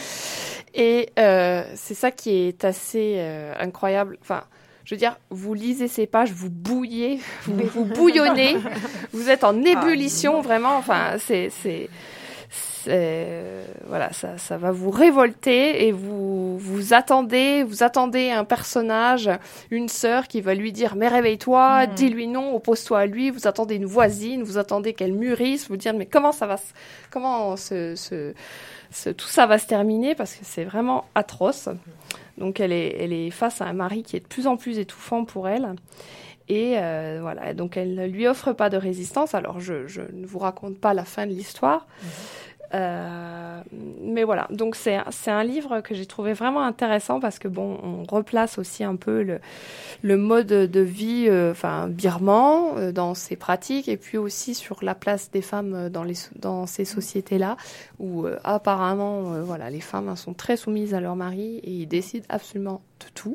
Et euh, c'est ça qui est assez euh, incroyable. Enfin, je veux dire, vous lisez ces pages, vous bouillez, vous, vous bouillonnez, vous êtes en ébullition, vraiment. Enfin, c'est c'est C'est, voilà, ça, ça va vous révolter et vous, vous attendez, vous attendez un personnage, une sœur qui va lui dire mais réveille-toi, mmh. dis-lui non, oppose-toi à lui. Vous attendez une voisine, vous attendez qu'elle mûrisse, vous dire mais comment ça va, comment ce, ce, ce, tout ça va se terminer parce que c'est vraiment atroce. Donc elle est, elle est face à un mari qui est de plus en plus étouffant pour elle. Et euh, voilà, donc elle ne lui offre pas de résistance. Alors je, je ne vous raconte pas la fin de l'histoire. Mmh. Euh, mais voilà, donc c'est, c'est un livre que j'ai trouvé vraiment intéressant parce que bon, on replace aussi un peu le, le mode de vie euh, enfin, birman euh, dans ses pratiques et puis aussi sur la place des femmes dans, les, dans ces sociétés-là où euh, apparemment euh, voilà, les femmes hein, sont très soumises à leur mari et ils décident absolument de tout.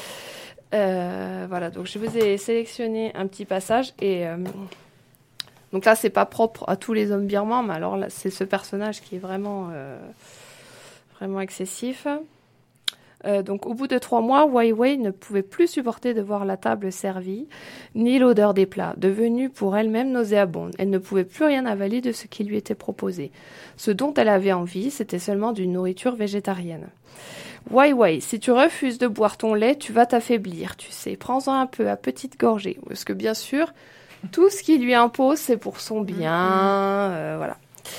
Euh, voilà, donc je vous ai sélectionné un petit passage et... Euh, Donc là, c'est pas propre à tous les hommes birmans, mais alors là, c'est ce personnage qui est vraiment, euh, vraiment excessif. Euh, donc, au bout de trois mois, Wai Wai ne pouvait plus supporter de voir la table servie, ni l'odeur des plats, devenue pour elle-même nauséabonde. Elle ne pouvait plus rien avaler de ce qui lui était proposé. Ce dont elle avait envie, c'était seulement d'une nourriture végétarienne. Wai Wai, si tu refuses de boire ton lait, tu vas t'affaiblir, tu sais. Prends-en un peu à petite gorgée. Parce que bien sûr, tout ce qu'il lui impose, c'est pour son bien. Euh, voilà.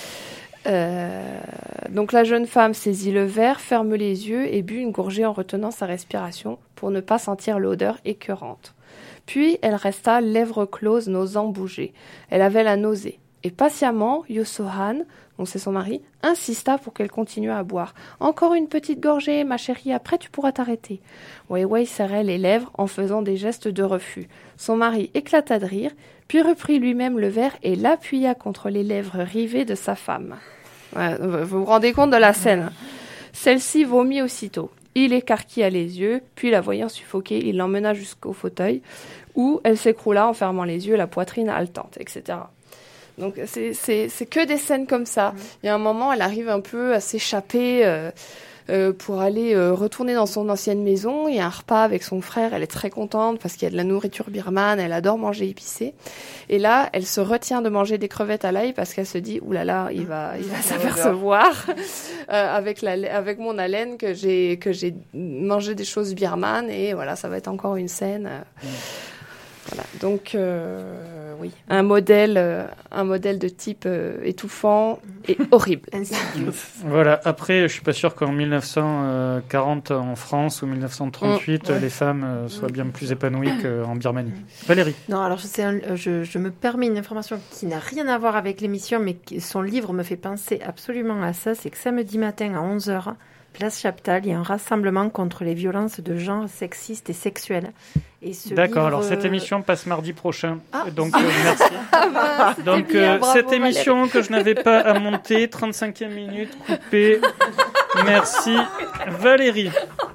Euh, donc la jeune femme saisit le verre, ferme les yeux et but une gorgée en retenant sa respiration pour ne pas sentir l'odeur écœurante. Puis elle resta lèvres closes, n'osant bouger. Elle avait la nausée. Et patiemment, Yosohan, donc c'est son mari, insista pour qu'elle continue à boire. « Encore une petite gorgée, ma chérie, après tu pourras t'arrêter. » Wai Wai serrait les lèvres en faisant des gestes de refus. Son mari éclata de rire, puis reprit lui-même le verre et l'appuya contre les lèvres rivées de sa femme. Ouais, vous vous rendez compte de la scène. Celle-ci vomit aussitôt. Il écarquilla les yeux, puis la voyant suffoquer, il l'emmena jusqu'au fauteuil, où elle s'écroula en fermant les yeux, la poitrine haletante, et cetera. Donc c'est, c'est, c'est que des scènes comme ça. Mmh. Il y a un moment, elle arrive un peu à s'échapper euh, euh, pour aller euh, retourner dans son ancienne maison. Il y a un repas avec son frère, elle est très contente parce qu'il y a de la nourriture birmane, elle adore manger épicé. Et là, elle se retient de manger des crevettes à l'ail parce qu'elle se dit « Ouh là là, il va, il va s'apercevoir euh, avec, la, avec mon haleine que j'ai, que j'ai mangé des choses birmanes et voilà, ça va être encore une scène. Euh, » Voilà, donc euh, oui, un modèle, euh, un modèle de type euh, étouffant et horrible. Voilà, après, je suis pas sûr qu'en dix-neuf cent quarante en France ou dix-neuf cent trente-huit, mmh, ouais. les femmes euh, soient bien plus épanouies qu'en Birmanie. Valérie. Non, alors je, sais, je, je me permets une information qui n'a rien à voir avec l'émission, mais qui, son livre me fait penser absolument à ça. C'est que samedi matin à onze heures, place Chaptal, il y a un rassemblement contre les violences de genre sexistes et sexuelles. Et ce D'accord, livre... alors cette émission passe mardi prochain, ah. donc euh, merci. Ah bah, donc bien, euh, bravo, cette émission Valérie. Que je n'avais pas à monter, trente-cinquième minute, coupée. Merci Valérie.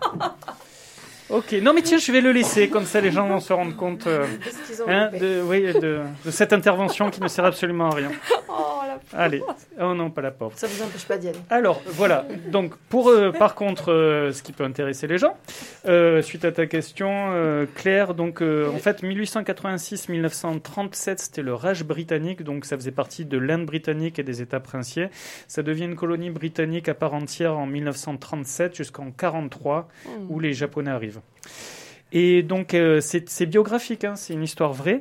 Ok, non mais tiens, je vais le laisser, comme ça les gens vont se rendre compte euh, hein, de, oui, de, de cette intervention qui ne sert absolument à rien. Oh, la pauvre. Allez, oh non, pas la pauvre. Ça vous empêche pas d'y aller. Alors, voilà, donc pour euh, par contre, euh, ce qui peut intéresser les gens, euh, suite à ta question, euh, Claire, donc euh, en fait, dix-huit cent quatre-vingt-six à dix-neuf cent trente-sept, c'était le Raj britannique, donc ça faisait partie de l'Inde britannique et des États princiers. Ça devient une colonie britannique à part entière en dix-neuf cent trente-sept jusqu'en quarante-trois, mmh. où les Japonais arrivent. Et donc, euh, c'est, c'est biographique, hein, c'est une histoire vraie.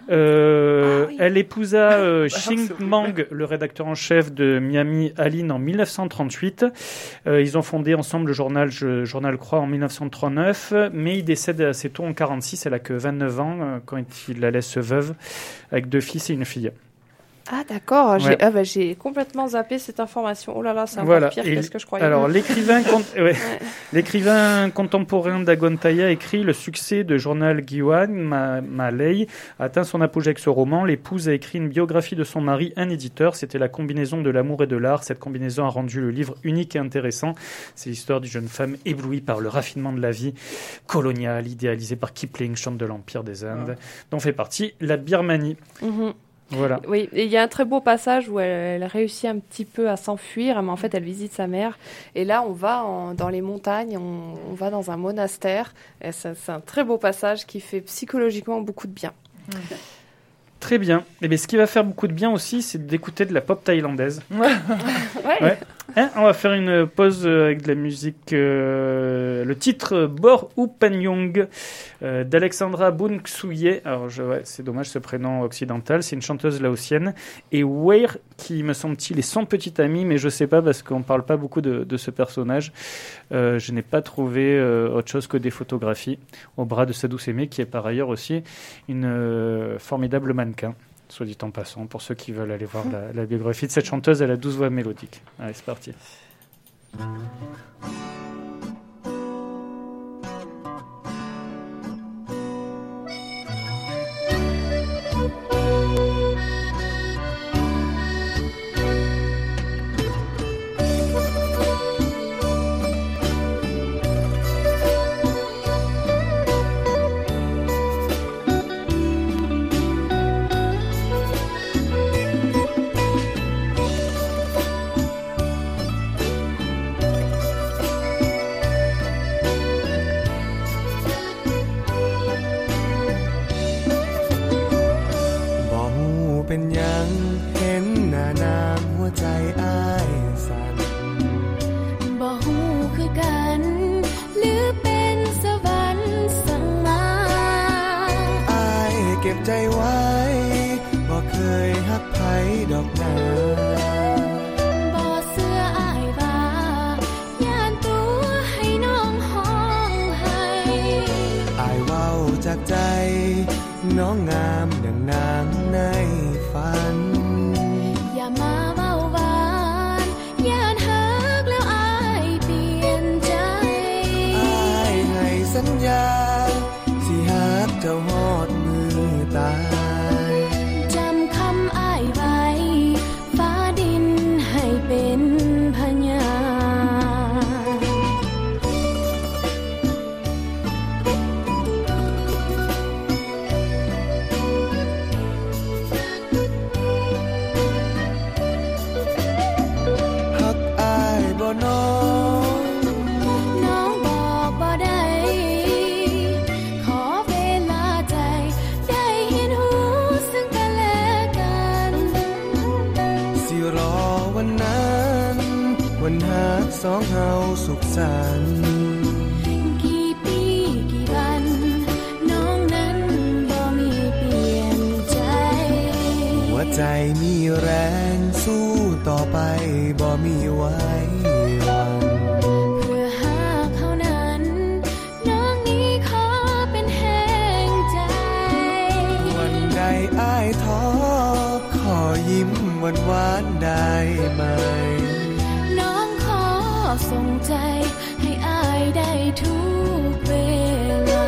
Euh, ah, oui. Elle épousa euh, Ching Mang, le rédacteur en chef de Miami Aline, en dix-neuf cent trente-huit. Euh, ils ont fondé ensemble le journal je, Journal Croix en dix-neuf cent trente-neuf, mais il décède assez tôt en quarante-six. Elle a que vingt-neuf ans euh, quand il la laisse veuve, avec deux fils et une fille. Ah d'accord, ouais. j'ai, ah bah, j'ai complètement zappé cette information. Oh là là, c'est encore voilà. pire et que ce que je croyais. Alors l'écrivain, con... ouais. Ouais. l'écrivain contemporain d'Agontaya écrit le succès de journal Giwan Ma... Malay a atteint son apogée avec ce roman. L'épouse a écrit une biographie de son mari, un éditeur. C'était la combinaison de l'amour et de l'art. Cette combinaison a rendu le livre unique et intéressant. C'est l'histoire d'une jeune femme éblouie par le raffinement de la vie coloniale, idéalisée par Kipling, chante de l'Empire des Indes, ouais. dont fait partie la Birmanie. Mm-hmm. Voilà. Oui, et il y a un très beau passage où elle, elle réussit un petit peu à s'enfuir, mais en fait elle visite sa mère. Et là, on va en, dans les montagnes, on, on va dans un monastère. Et ça, c'est un très beau passage qui fait psychologiquement beaucoup de bien. Mmh. Très bien. Et bien, ce qui va faire beaucoup de bien aussi, c'est d'écouter de la pop thaïlandaise. Ouais. ouais. Hein, on va faire une pause avec de la musique. Euh, le titre Bor Upanyong euh, d'Alexandra Boonksouye. Alors, je, ouais, c'est dommage ce prénom occidental. C'est une chanteuse laotienne. Et Weir, qui me semble-t-il est son petit ami, mais je sais pas parce qu'on parle pas beaucoup de, de ce personnage. Euh, je n'ai pas trouvé euh, autre chose que des photographies au bras de sa douce aimée, qui est par ailleurs aussi une euh, formidable mannequin. Soit dit en passant, pour ceux qui veulent aller voir la, la biographie de cette chanteuse, elle a douze voix mélodiques. Allez, c'est parti. ใจมีแรงสู้ต่อไปบ่มีไว้วันเพื่อหาเขานั้นน้องนี้ขอเป็นแห่งใจวันใดอ้ายท้อขอยิ้มหวานหวานได้ไหมน้องขอส่งใจให้อ้ายได้ทุกเวลา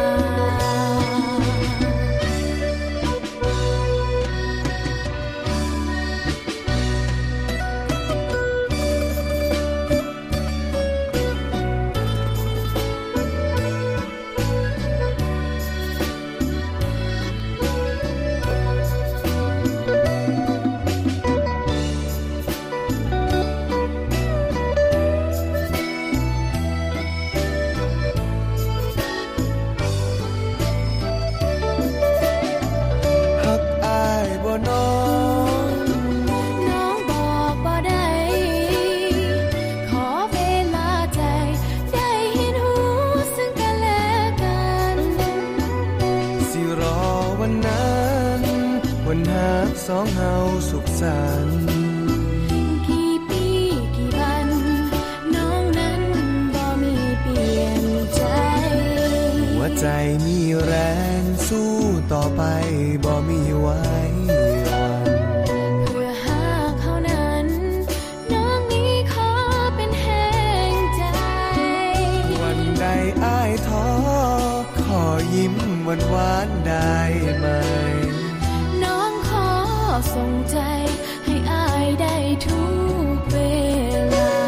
สองเฮาสุขสันต์กี่ปีกี่วันน้องนั้นบ่มีเปลี่ยนใจหัวใจมีแรงสู้ต่อไปบ่มีไว้วันเพื่อหาเขานั้นน้องนี้ขอเป็นแห่งใจวันใดอ้ายท้อขอยิ้มหวานหวานได้ไหมส่งใจให้อ้ายได้ทุกเวลา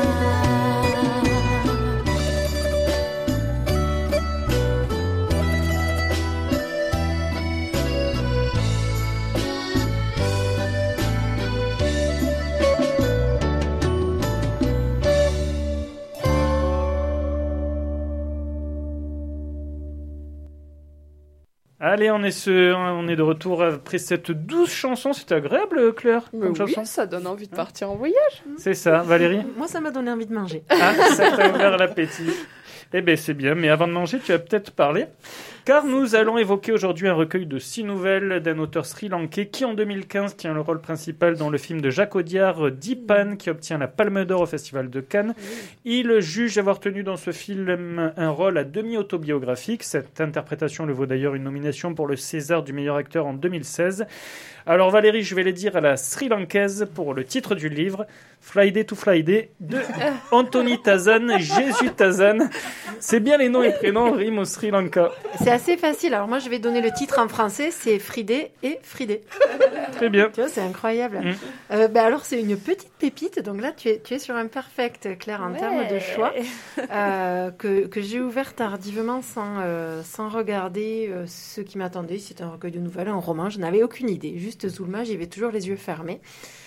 Allez, on est, ce, on est de retour après cette douce chanson. C'était agréable, Claire, comme oui, chanson. Ça donne envie de partir en voyage. C'est ça, Valérie. Moi, ça m'a donné envie de manger. Ah, ça t'a ouvert l'appétit. Eh bien, c'est bien. Mais avant de manger, tu vas peut-être parler. Car nous allons évoquer aujourd'hui un recueil de six nouvelles d'un auteur sri-lankais qui, en deux mille quinze, tient le rôle principal dans le film de Jacques Audiard, Dipan, qui obtient la Palme d'Or au Festival de Cannes. Il juge avoir tenu dans ce film un rôle à demi autobiographique. Cette interprétation le vaut d'ailleurs une nomination pour le César du meilleur acteur en deux mille seize. Alors Valérie, je vais les dire à la sri-lankaise pour le titre du livre, Friday to Friday, de Anthony Tazan, Jésus Tazan. C'est bien les noms et prénoms riment au Sri Lanka. C'est assez facile. Alors moi, je vais donner le titre en français, c'est Fridé et Fridé. Très bien. Tu vois, c'est incroyable. Mmh. Euh, ben alors, c'est une petite pépite. Donc là, tu es, tu es sur un perfect, Claire, en ouais. termes de choix, euh, que, que j'ai ouvert tardivement sans, euh, sans regarder euh, ce qui m'attendait. C'est un recueil de nouvelles, un roman. Je n'avais aucune idée. Juste Zulma, j'y vais toujours les yeux fermés.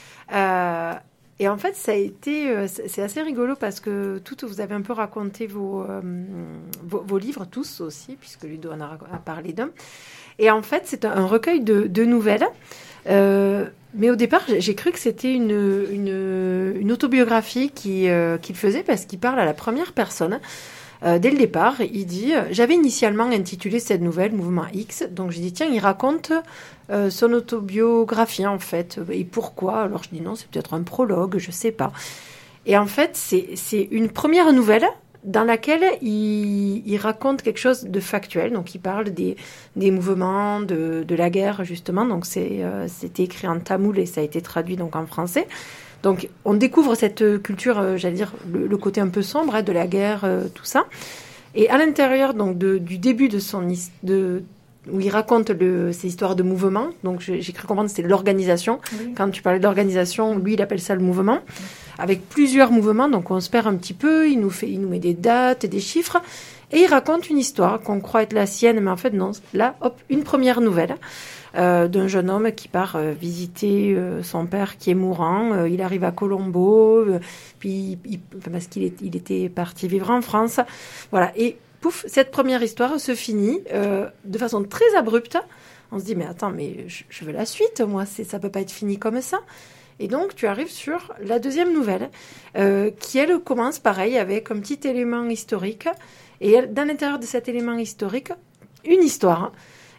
Euh, Et en fait, ça a été, euh, c'est assez rigolo parce que toutes, vous avez un peu raconté vos, euh, vos, vos livres, tous aussi, puisque Ludo en a, a parlé d'un. Et en fait, c'est un, un recueil de, de nouvelles. Euh, mais au départ, j'ai cru que c'était une, une, une autobiographie qui, euh, qu'il faisait parce qu'il parle à la première personne. Euh, dès le départ, il dit euh, j'avais initialement intitulé cette nouvelle Mouvement X, donc j'ai dit tiens, il raconte euh, son autobiographie en fait, et pourquoi? Alors je dis non, c'est peut-être un prologue, je sais pas. Et en fait, c'est, c'est une première nouvelle dans laquelle il, il raconte quelque chose de factuel, donc il parle des, des mouvements de, de la guerre justement, donc c'est, euh, c'était écrit en tamoul et ça a été traduit donc en français. Donc, on découvre cette culture, euh, j'allais dire, le, le côté un peu sombre hein, de la guerre, euh, tout ça. Et à l'intérieur donc de, du début de son de où il raconte le, ces histoires de mouvement. Donc, j'ai, j'ai cru comprendre que c'était l'organisation. Oui. Quand tu parlais d'organisation, lui, il appelle ça le mouvement. Avec plusieurs mouvements, donc on se perd un petit peu. Il nous fait, il nous met des dates et des chiffres. Et il raconte une histoire qu'on croit être la sienne, mais en fait, non. Là, hop, une première nouvelle. Euh, d'un jeune homme qui part euh, visiter euh, son père qui est mourant. Euh, il arrive à Colombo, euh, puis il, parce qu'il est, il était parti vivre en France. Voilà. Et pouf, cette première histoire se finit euh, de façon très abrupte. On se dit, mais attends, mais je, je veux la suite, moi. C'est, ça peut pas être fini comme ça. Et donc, tu arrives sur la deuxième nouvelle, euh, qui, elle, commence pareil, avec un petit élément historique. Et elle, dans l'intérieur de cet élément historique, une histoire.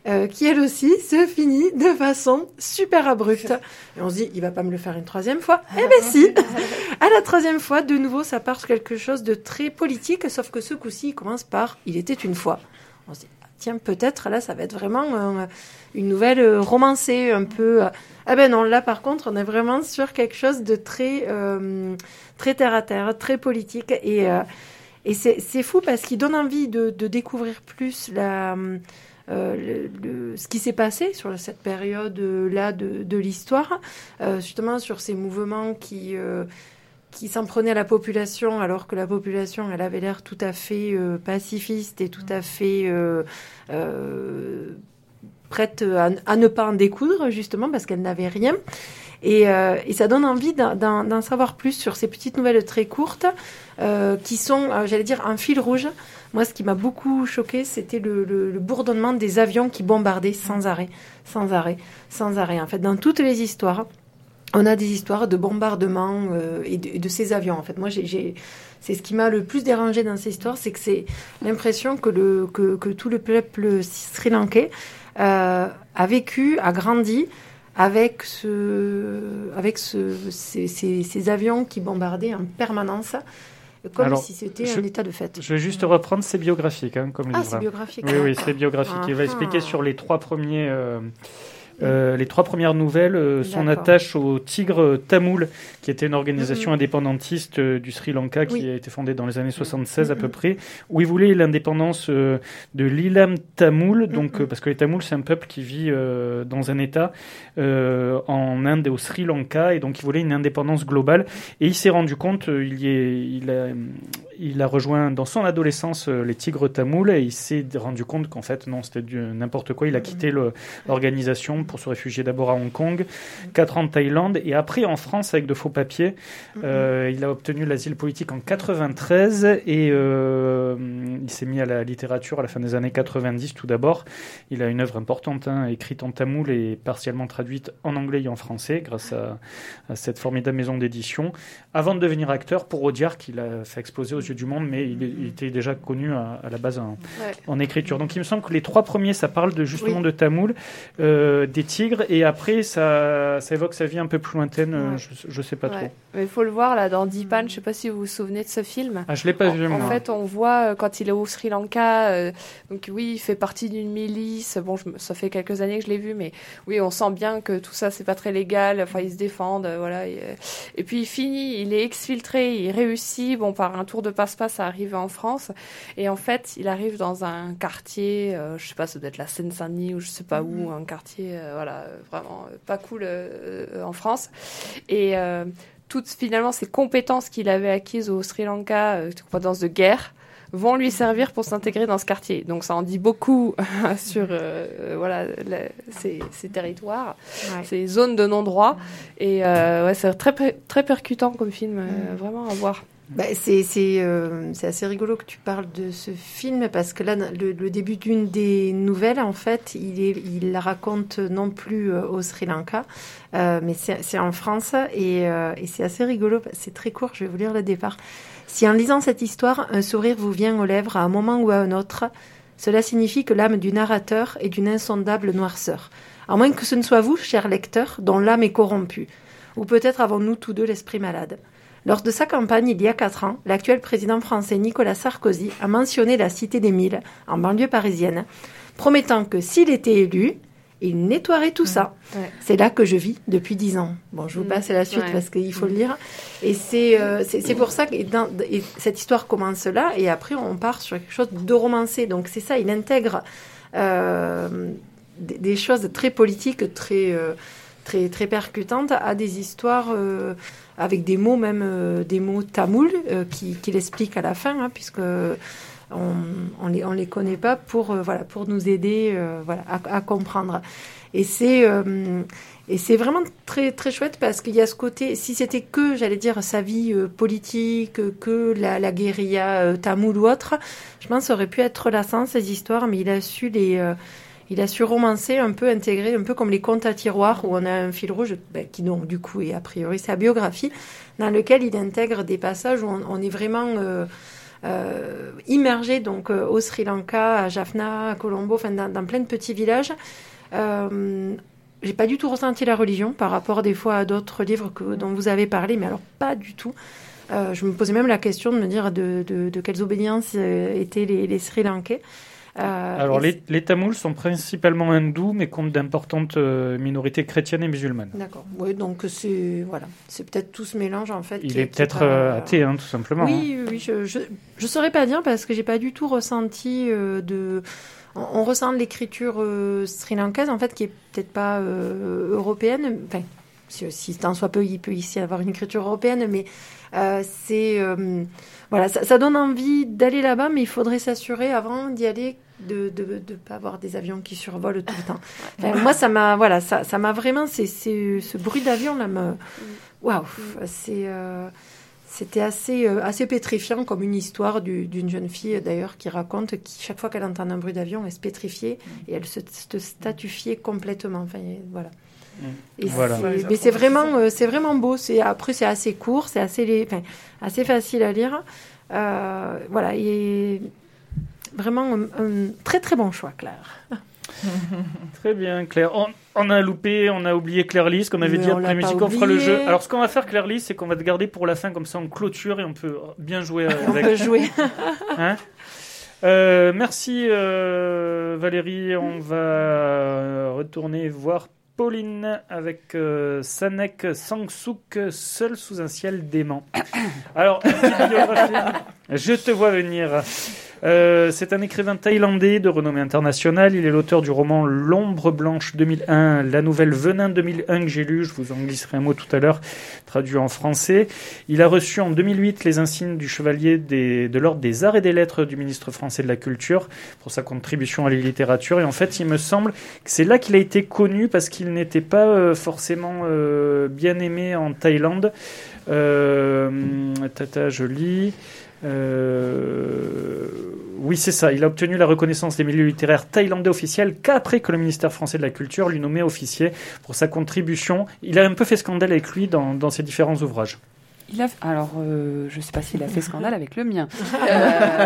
euh, qui elle aussi se finit de façon super abrupte. Et on se dit, il va pas me le faire une troisième fois. Eh ben si. À la troisième fois, de nouveau, ça part sur quelque chose de très politique, sauf que ce coup-ci, il commence par « il était une fois ». On se dit, tiens, peut-être, là, ça va être vraiment euh, une nouvelle euh, romancée, un peu... Euh... Ah ben non, là, par contre, on est vraiment sur quelque chose de très, euh, très terre-à-terre, très politique. Et, euh, et c'est, c'est fou parce qu'il donne envie de, de découvrir plus la... Euh, le, le, ce qui s'est passé sur cette période-là de, de l'histoire, euh, justement sur ces mouvements qui, euh, qui s'en prenaient à la population, alors que la population, elle avait l'air tout à fait euh, pacifiste et tout à fait euh, euh, prête à, à ne pas en découdre, justement, parce qu'elle n'avait rien. Et, euh, et ça donne envie d'en, d'en, d'en savoir plus sur ces petites nouvelles très courtes euh, qui sont, euh, j'allais dire, un fil rouge. Moi, ce qui m'a beaucoup choqué, c'était le, le, le bourdonnement des avions qui bombardaient sans arrêt, sans arrêt, sans arrêt. En fait, dans toutes les histoires, on a des histoires de bombardements euh, et, de, et de ces avions. En fait, moi, j'ai, j'ai, c'est ce qui m'a le plus dérangé dans ces histoires, c'est que c'est l'impression que, le, que, que tout le peuple sri-lankais euh, a vécu, a grandi avec, ce, avec ce, ces, ces, ces avions qui bombardaient en permanence, comme Alors, si c'était je, un état de fait. Je vais juste reprendre, c'est biographique, hein, comme ah, livre. Ah, c'est biographique. Oui, oui, c'est biographique. Ah, Il va expliquer ah. sur les trois premiers... Euh, Euh, les trois premières nouvelles, euh, son D'accord. attache au Tigre Tamoul, qui était une organisation mm-hmm. indépendantiste euh, du Sri Lanka, qui oui. a été fondée dans les années soixante-seize mm-hmm. à peu près, où ils voulaient l'indépendance euh, de l'Ilam Tamoul, donc, mm-hmm. euh, parce que les Tamouls, c'est un peuple qui vit euh, dans un État euh, en Inde et au Sri Lanka, et donc ils voulaient une indépendance globale. Et il s'est rendu compte, euh, il, y est, il, a, il a rejoint dans son adolescence euh, les Tigres Tamouls, et il s'est rendu compte qu'en fait, non, c'était du, n'importe quoi. Il a quitté le, l'organisation pour se réfugier d'abord à Hong Kong, quatre ans de Thaïlande, et après en France avec de faux papiers. Mm-hmm. Euh, il a obtenu l'asile politique en quatre-vingt-treize, et euh, il s'est mis à la littérature à la fin des années quatre-vingt-dix tout d'abord. Il a une œuvre importante, hein, écrite en tamoul et partiellement traduite en anglais et en français, grâce à, à cette formidable maison d'édition. Avant de devenir acteur, pour Audiard, qu'il a fait exploser aux yeux du monde, mais il, il était déjà connu à, à la base en, ouais. en écriture. Donc il me semble que les trois premiers, ça parle de, justement oui. de tamoul, euh, des tigres, et après ça, ça évoque sa vie un peu plus lointaine, ouais. je, je sais pas ouais. trop. Mais il faut le voir là dans Dipan, je sais pas si vous vous souvenez de ce film. Ah, je l'ai pas en, vu moi. En fait, on voit euh, quand il est au Sri Lanka, euh, donc oui, il fait partie d'une milice. Bon, je, ça fait quelques années que je l'ai vu, mais oui, on sent bien que tout ça c'est pas très légal. Enfin, ils se défendent, euh, voilà. Et, euh, et puis il finit, il est exfiltré, il réussit. Bon, par un tour de passe-passe à arriver en France, et en fait, il arrive dans un quartier, euh, je sais pas, ça doit être la Seine-Saint-Denis ou je sais pas où, un quartier, euh, voilà, vraiment pas cool euh, en France. Et euh, toutes finalement ces compétences qu'il avait acquises au Sri Lanka, euh, compétences de guerre, vont lui servir pour s'intégrer dans ce quartier. Donc ça en dit beaucoup sur euh, voilà la, ces, ces territoires, ouais. ces zones de non-droit. Et euh, ouais, c'est très très percutant comme film, euh, vraiment à voir. Bah, c'est, c'est, euh, c'est assez rigolo que tu parles de ce film, parce que là, le, le début d'une des nouvelles, en fait, il, est, il la raconte non plus euh, au Sri Lanka, euh, mais c'est, c'est en France, et, euh, et c'est assez rigolo. C'est très court, je vais vous lire le départ. Si en lisant cette histoire, un sourire vous vient aux lèvres à un moment ou à un autre, cela signifie que l'âme du narrateur est d'une insondable noirceur. À moins que ce ne soit vous, cher lecteur, dont l'âme est corrompue. Ou peut-être avons-nous tous deux l'esprit malade. Lors de sa campagne, il y a quatre ans, l'actuel président français Nicolas Sarkozy a mentionné la Cité des Milles, en banlieue parisienne, promettant que s'il était élu, il nettoierait tout ça. Ouais. C'est là que je vis depuis dix ans. Bon, je vous passe à la suite ouais. parce qu'il faut le lire. Et c'est, euh, c'est, c'est pour ça que dans, et cette histoire commence là, et après on part sur quelque chose de romancé. Donc c'est ça, il intègre euh, des, des choses très politiques, très... Euh, très très percutante, à des histoires euh, avec des mots même euh, des mots tamouls euh, qui qui l'expliquent à la fin, hein, puisque on on les on les connaît pas pour euh, voilà pour nous aider euh, voilà à, à comprendre. Et c'est euh, et c'est vraiment très très chouette, parce qu'il y a ce côté, si c'était que, j'allais dire, sa vie euh, politique, que la, la guérilla euh, tamoul ou autre, je pense que ça aurait pu être lassant ces histoires, mais il a su les euh, Il a su romancer, un peu intégrer, un peu comme les contes à tiroir, où on a un fil rouge, ben, qui donc du coup est a priori sa biographie, dans lequel il intègre des passages où on, on est vraiment euh, euh, immergée donc euh, au Sri Lanka, à Jaffna, à Colombo, enfin dans, dans plein de petits villages. Euh, j'ai pas du tout ressenti la religion par rapport des fois à d'autres livres que, dont vous avez parlé, mais alors pas du tout. Euh, je me posais même la question de me dire de, de, de quelles obédiences euh, étaient les, les Sri Lankais. Euh, Alors, les, les Tamouls sont principalement hindous, mais comptent d'importantes euh, minorités chrétiennes et musulmanes. D'accord. Oui, donc c'est voilà, c'est peut-être tout ce mélange en fait. Il qui, est qui peut-être pas... euh, athée, hein, tout simplement. Oui, hein. oui, je, je je saurais pas dire parce que j'ai pas du tout ressenti euh, de. On, on ressent l'écriture euh, sri-lankaise en fait qui est peut-être pas euh, européenne. Enfin, si, si tant soit peu, il peut ici avoir une écriture européenne, mais euh, c'est euh, voilà, ça, ça donne envie d'aller là-bas, mais il faudrait s'assurer avant d'y aller de de de pas avoir des avions qui survolent tout le temps. Enfin, moi, ça m'a voilà, ça ça m'a vraiment c'est c'est ce bruit d'avion là me waouh, c'est euh, c'était assez euh, assez pétrifiant comme une histoire du, d'une jeune fille d'ailleurs qui raconte qui chaque fois qu'elle entend un bruit d'avion, elle se pétrifiait et elle se, se statufiait complètement. Enfin voilà. Et Voilà. c'est, mais c'est vraiment, euh, c'est vraiment beau. C'est, après, c'est assez court, c'est assez, enfin, assez facile à lire. Euh, voilà, et vraiment un, un très très bon choix, Claire. Très bien, Claire. On, on a loupé, on a oublié Claire Lys, qu'on avait Mais dit on après l'a pas musique, on fera le oublié. jeu. Alors, ce qu'on va faire, Claire Lys, c'est qu'on va te garder pour la fin, comme ça on clôture et on peut bien jouer avec. On peut jouer. Hein euh, merci euh, Valérie. On va retourner voir Pauline avec euh, Sanek Sangsuk, seul sous un ciel dément. Alors, petite biographie. Je te vois venir. Euh, c'est un écrivain thaïlandais de renommée internationale. Il est l'auteur du roman L'Ombre Blanche deux mille un, la nouvelle Venin deux mille un que j'ai lu. Je vous en glisserai un mot tout à l'heure, traduit en français. Il a reçu en deux mille huit les insignes du chevalier des, de l'ordre des arts et des lettres du ministre français de la Culture pour sa contribution à la littérature. Et en fait, il me semble que c'est là qu'il a été connu parce qu'il n'était pas euh, forcément euh, bien aimé en Thaïlande. Euh, tata, je lis... Euh... Oui, c'est ça. Il a obtenu la reconnaissance des milieux littéraires thaïlandais officiels qu'après que le ministère français de la Culture lui nommait officier pour sa contribution. Il a un peu fait scandale avec lui dans, dans ses différents ouvrages. Il a... Alors, euh, je ne sais pas s'il a fait scandale avec le mien. Euh...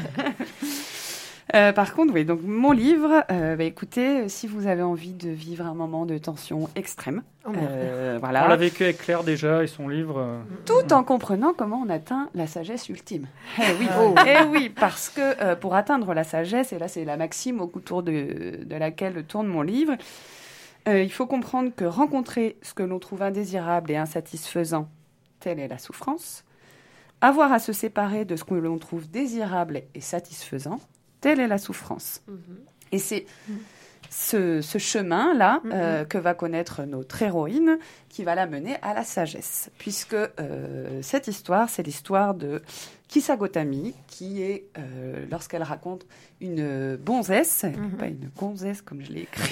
Euh, par contre, oui, donc mon livre, euh, bah, écoutez, si vous avez envie de vivre un moment de tension extrême, oh, euh, voilà. On l'a vécu avec Claire déjà et son livre. Euh... Tout en comprenant comment on atteint la sagesse ultime. Eh oui, oh. eh oui, parce que euh, pour atteindre la sagesse, et là c'est la maxime autour de, de laquelle tourne mon livre, euh, il faut comprendre que rencontrer ce que l'on trouve indésirable et insatisfaisant, telle est la souffrance. Avoir à se séparer de ce que l'on trouve désirable et satisfaisant, telle est la souffrance. Mmh. Et c'est mmh. ce, ce chemin-là mmh. euh, que va connaître notre héroïne qui va la mener à la sagesse. Puisque euh, cette histoire, c'est l'histoire de Kissa Gotami, qui est, euh, lorsqu'elle raconte une bonzesse, mmh. pas une gonzesse comme je l'ai écrit,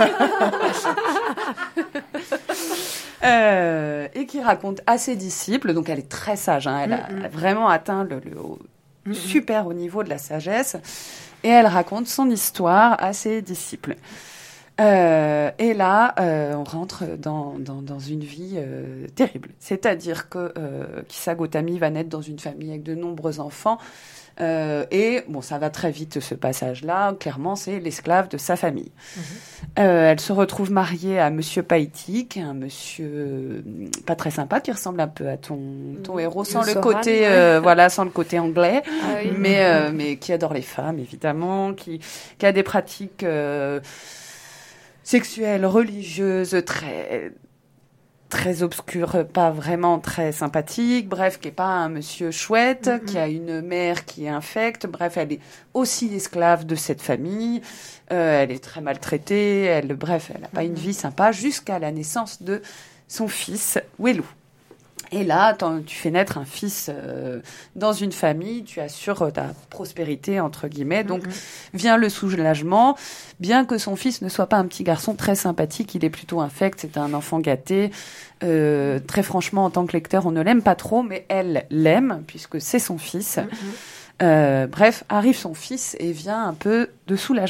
euh, et qui raconte à ses disciples, donc elle est très sage, hein, elle, a, mmh. elle a vraiment atteint le... le Mmh. super au niveau de la sagesse, et elle raconte son histoire à ses disciples. Euh, et là, euh, on rentre dans, dans, dans une vie euh, terrible. C'est-à-dire que euh, Kissa Gotami va naître dans une famille avec de nombreux enfants, euh, et bon, ça va très vite ce passage-là. Clairement, c'est l'esclave de sa famille. Mmh. Euh, elle se retrouve mariée à Monsieur Paiti, qui est un monsieur pas très sympa, qui ressemble un peu à ton, ton mmh. héros, sans le, le côté, euh, ouais. voilà, sans le côté anglais, ah, oui. mais euh, mais qui adore les femmes évidemment, qui qui a des pratiques euh, sexuelles, religieuses très très obscur, pas vraiment très sympathique, bref, qui est pas un monsieur chouette, mm-hmm. qui a une mère qui est infecte, bref, elle est aussi esclave de cette famille, euh, elle est très maltraitée, elle, bref, elle n'a pas mm-hmm. une vie sympa jusqu'à la naissance de son fils, Welu. Et là, tu fais naître un fils euh, dans une famille, tu assures ta prospérité, entre guillemets. Donc, mm-hmm. vient le soulagement. Bien que son fils ne soit pas un petit garçon très sympathique, il est plutôt infect, c'est un enfant gâté. Euh, très franchement, en tant que lecteur, on ne l'aime pas trop, mais elle l'aime, puisque c'est son fils. Mm-hmm. Euh, bref, arrive son fils et vient un peu de soulagement.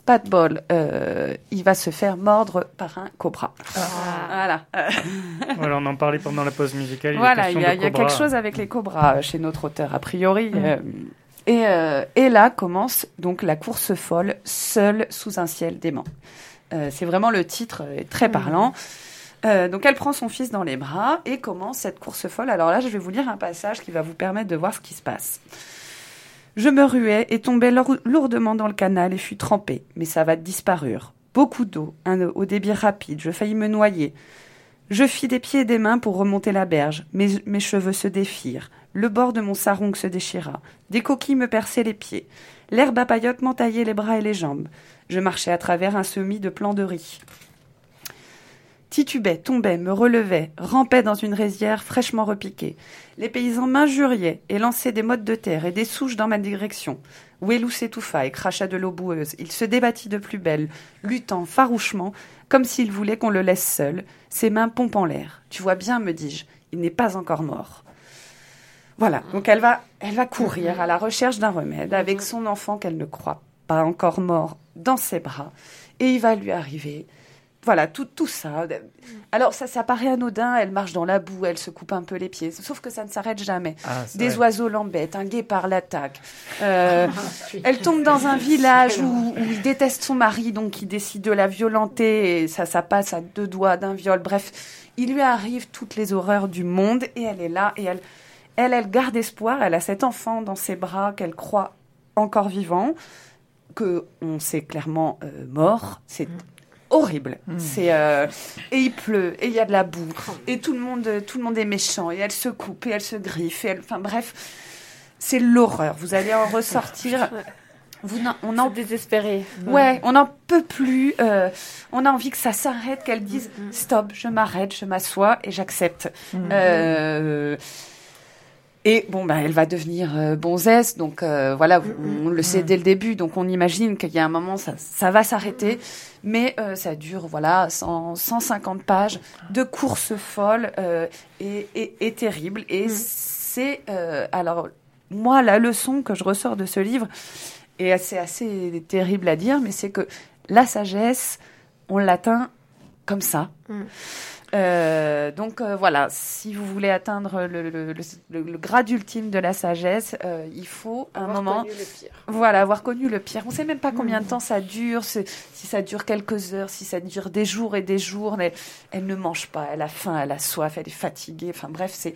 pas de bol, euh, il va se faire mordre par un cobra. Ah. Voilà. Voilà, on en parlait pendant la pause musicale. Voilà, il y, a, il il y a quelque chose avec les cobras chez notre auteur, a priori. Mmh. Euh, et, euh, et là commence donc la course folle, seule sous un ciel dément. Euh, c'est vraiment le titre, est très parlant. Mmh. Euh, donc elle prend son fils dans les bras et commence cette course folle. Alors là, je vais vous lire un passage qui va vous permettre de voir ce qui se passe. Je me ruais et tombais lourdement dans le canal et fus trempée. Mes savates disparurent. Beaucoup d'eau, un eau débit rapide, je faillis me noyer. Je fis des pieds et des mains pour remonter la berge. Mes, mes cheveux se défirent. Le bord de mon sarong se déchira. Des coquilles me perçaient les pieds. L'herbe à paillotes m'entaillait les bras et les jambes. Je marchais à travers un semis de plants de riz. Titubais, tombais, me relevais, rampais dans une rizière fraîchement repiquée. Les paysans m'injuriaient et lançaient des mottes de terre et des souches dans ma direction. Wellou s'étouffa et cracha de l'eau boueuse. Il se débattit de plus belle, luttant farouchement, comme s'il voulait qu'on le laisse seul, ses mains pompent en l'air. « Tu vois bien, me dis-je, il n'est pas encore mort. » Voilà, donc elle va, elle va courir à la recherche d'un remède avec son enfant qu'elle ne croit pas encore mort dans ses bras. Et il va lui arriver... Voilà, tout, tout ça. Alors, ça, ça paraît anodin, elle marche dans la boue, elle se coupe un peu les pieds, sauf que ça ne s'arrête jamais. Ah, Des vrai. oiseaux l'embêtent, un guépard l'attaque. Euh, elle tombe dans un village où, où il déteste son mari, donc il décide de la violenter, et ça, ça passe à deux doigts d'un viol. Bref, il lui arrive toutes les horreurs du monde, et elle est là, et elle, elle, elle garde espoir, elle a cet enfant dans ses bras qu'elle croit encore vivant, qu'on sait clairement euh, mort, c'est... horrible. Mmh. C'est euh, et il pleut et il y a de la boue et tout le monde tout le monde est méchant et elle se coupe et elle se griffe et elle, enfin bref, c'est l'horreur. Vous allez en ressortir. Vous n'en, on en désespéré. Ouais, on n'en peut plus. Euh, on a envie que ça s'arrête, qu'elle dise mmh. stop, je m'arrête, je m'assois et j'accepte. Mmh. Euh, Et bon, bah, elle va devenir euh, bonzesse, donc euh, voilà, on, on le sait dès le début, donc on imagine qu'il y a un moment, ça, ça va s'arrêter, mais euh, ça dure, voilà, cent, cent cinquante pages de course folle euh, et, et, et terrible. Et mmh. c'est, euh, alors, moi, la leçon que je ressors de ce livre, et c'est assez terrible à dire, mais c'est que la sagesse, on l'atteint comme ça. Mmh. Euh, donc euh, voilà, si vous voulez atteindre le, le, le, le, le grade ultime de la sagesse, euh, il faut un avoir moment, connu le pire. Voilà, avoir connu le pire. On ne sait même pas combien mmh. de temps ça dure, si ça dure quelques heures, si ça dure des jours et des jours. Elle, elle ne mange pas, elle a faim, elle a soif, elle est fatiguée. Enfin bref, c'est.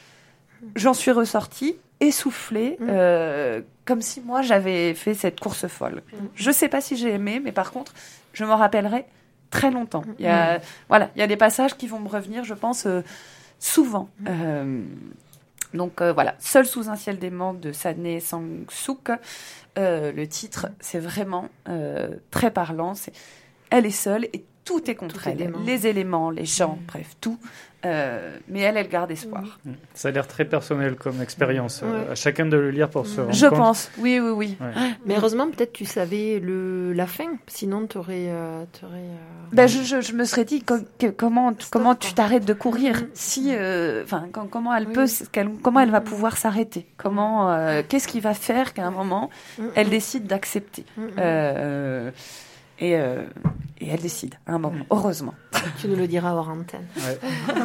J'en suis ressortie essoufflée, mmh. euh, comme si moi j'avais fait cette course folle. Mmh. Je ne sais pas si j'ai aimé, mais par contre, je m'en rappellerai très longtemps. Il y a, mmh. voilà, il y a des passages qui vont me revenir, je pense, euh, souvent. Mmh. Euh, donc euh, voilà, Seul sous un ciel dément de Sadhné Sangsuk. Euh, le titre, c'est vraiment euh, très parlant. C'est, elle est seule et tout est contre tout elle. Est les éléments, les gens, mmh. bref, tout. Euh, mais elle, elle garde espoir. Mmh. Ça a l'air très personnel comme expérience. Ouais. Euh, à chacun de le lire pour se rendre Je compte. Je pense, oui, oui, oui. Ouais. Mais heureusement, peut-être tu savais le, la fin, sinon tu aurais... Euh, euh... ben, je, je, je me serais dit, que, que, comment, Stop, comment tu t'arrêtes de courir mmh. si, euh, quand, comment elle, oui. peut, comment elle va pouvoir s'arrêter comment, euh, qu'est-ce qui va faire qu'à un moment, mmh. elle décide d'accepter mmh. euh, Et, euh, et elle décide, à un moment, heureusement. Tu nous le diras hors antenne. Ouais.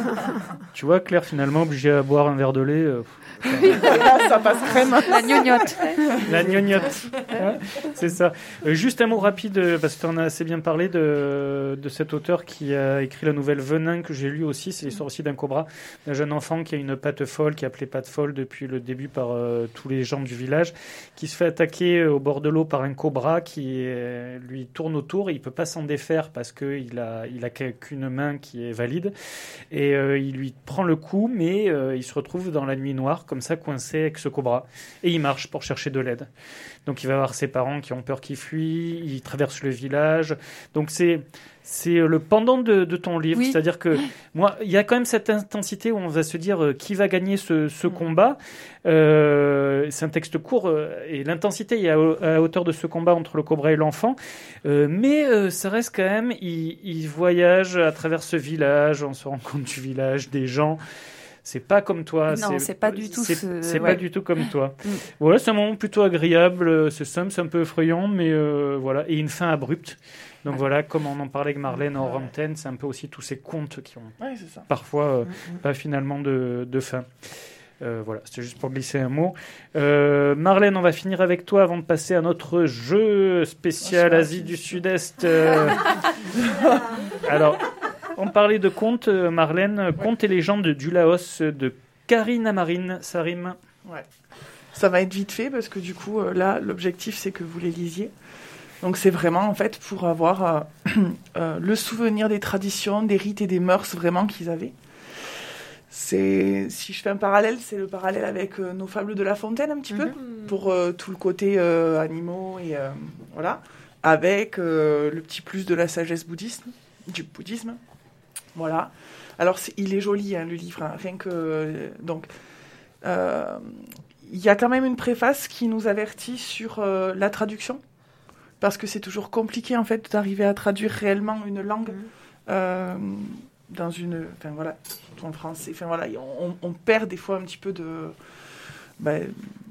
Tu vois, Claire, finalement, obligée à boire un verre de lait. Euh, ça passe crème. La gnognotte. La gnognotte. Ouais, c'est ça. Euh, juste un mot rapide, parce que tu en as assez bien parlé, de, de cet auteur qui a écrit la nouvelle Venin, que j'ai lu aussi. C'est l'histoire aussi d'un cobra, d'un jeune enfant qui a une patte folle, qui est appelée patte folle depuis le début par euh, tous les gens du village, qui se fait attaquer au bord de l'eau par un cobra qui euh, lui tourne autour. Et il ne peut pas s'en défaire parce qu'il a, il a qu'une main qui est valide. Et euh, il lui prend le coup, mais euh, il se retrouve dans la nuit noire, comme ça, coincé avec ce cobra. Et il marche pour chercher de l'aide. Donc il va voir ses parents qui ont peur qu'il fuit. Il traverse le village. Donc c'est... C'est le pendant de, de ton livre, oui. C'est-à-dire que moi, il y a quand même cette intensité où on va se dire euh, qui va gagner ce, ce combat. Euh, c'est un texte court euh, et l'intensité est à, à hauteur de ce combat entre le cobra et l'enfant. Euh, mais euh, ça reste quand même, il, il voyage à travers ce village, on se rend compte du village, des gens. c'est pas comme toi. Non, c'est pas du tout C'est, ce- c'est ouais. pas du tout comme toi. Mm. Voilà, c'est un moment plutôt agréable. euh, C'est simple, c'est un peu effrayant, mais euh, voilà. Et une fin abrupte. Donc voilà, comme on en parlait avec Marlène hors antenne, c'est un peu aussi tous ces contes qui ont Ouais, c'est ça. parfois euh, pas finalement de, de fin. Euh, voilà, c'était juste pour glisser un mot. Euh, Marlène, on va finir avec toi avant de passer à notre jeu spécial Asie du Sud-Est. Euh, Alors, on parlait de contes, euh, Marlène, contes et légendes du Laos de Karine Amarine, ça rime. Ouais. Ça va être vite fait parce que du coup, euh, là, l'objectif, c'est que vous les lisiez. Donc, c'est vraiment, en fait, pour avoir euh, euh, le souvenir des traditions, des rites et des mœurs vraiment qu'ils avaient. C'est, si je fais un parallèle, c'est le parallèle avec euh, nos fables de La Fontaine, un petit peu, pour euh, tout le côté euh, animaux et euh, voilà, avec euh, le petit plus de la sagesse bouddhiste, du bouddhisme. Voilà. Alors, c'est, il est joli, hein, le livre, hein, rien que... euh, donc, euh, il y a quand même une préface qui nous avertit sur euh, la traduction, parce que c'est toujours compliqué, en fait, d'arriver à traduire réellement une langue euh, dans une... Enfin, voilà, surtout en français. Enfin, voilà, on, on perd des fois un petit peu de... Ben,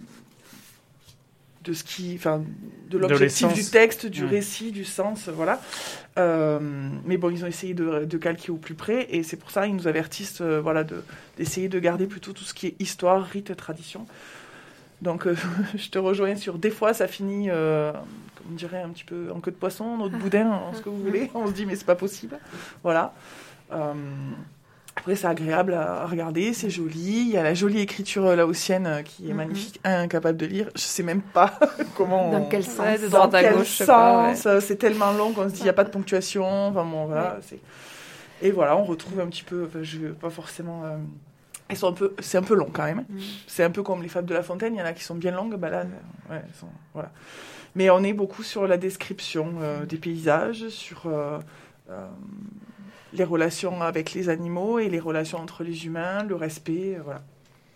de ce qui... Enfin, de l'objectif De du l'essence. texte, du Mmh. récit, du sens, voilà. Euh, mais bon, ils ont essayé de, de calquer au plus près, et c'est pour ça qu'ils nous avertissent, euh, voilà, de, d'essayer de garder plutôt tout ce qui est histoire, rite, tradition. Donc, euh, je te rejoins sur... Des fois, ça finit, euh, comme on dirait, un petit peu en queue de poisson, notre boudin, en ce que vous voulez. On se dit, mais c'est pas possible. Voilà. Euh, après, c'est agréable à regarder, c'est joli. Il y a la jolie écriture laotienne euh, qui est Mhm. magnifique, incapable de lire. Je sais même pas comment... Dans on- quel sens Ouais, de Dans droite à quel gauche, je sais pas, sens, euh, c'est tellement long qu'on se dit, il n'y a pas de ponctuation. Enfin bon, voilà. C'est... Et voilà, on retrouve un petit peu... Enfin, je veux pas forcément... euh, Elles sont un peu, c'est un peu long quand même. Mm. C'est un peu comme les fables de La Fontaine, il y en a qui sont bien longues, bah là, euh, ouais, elles sont, voilà. Mais on est beaucoup sur la description euh, des paysages, sur euh, euh, les relations avec les animaux et les relations entre les humains, le respect, euh, voilà.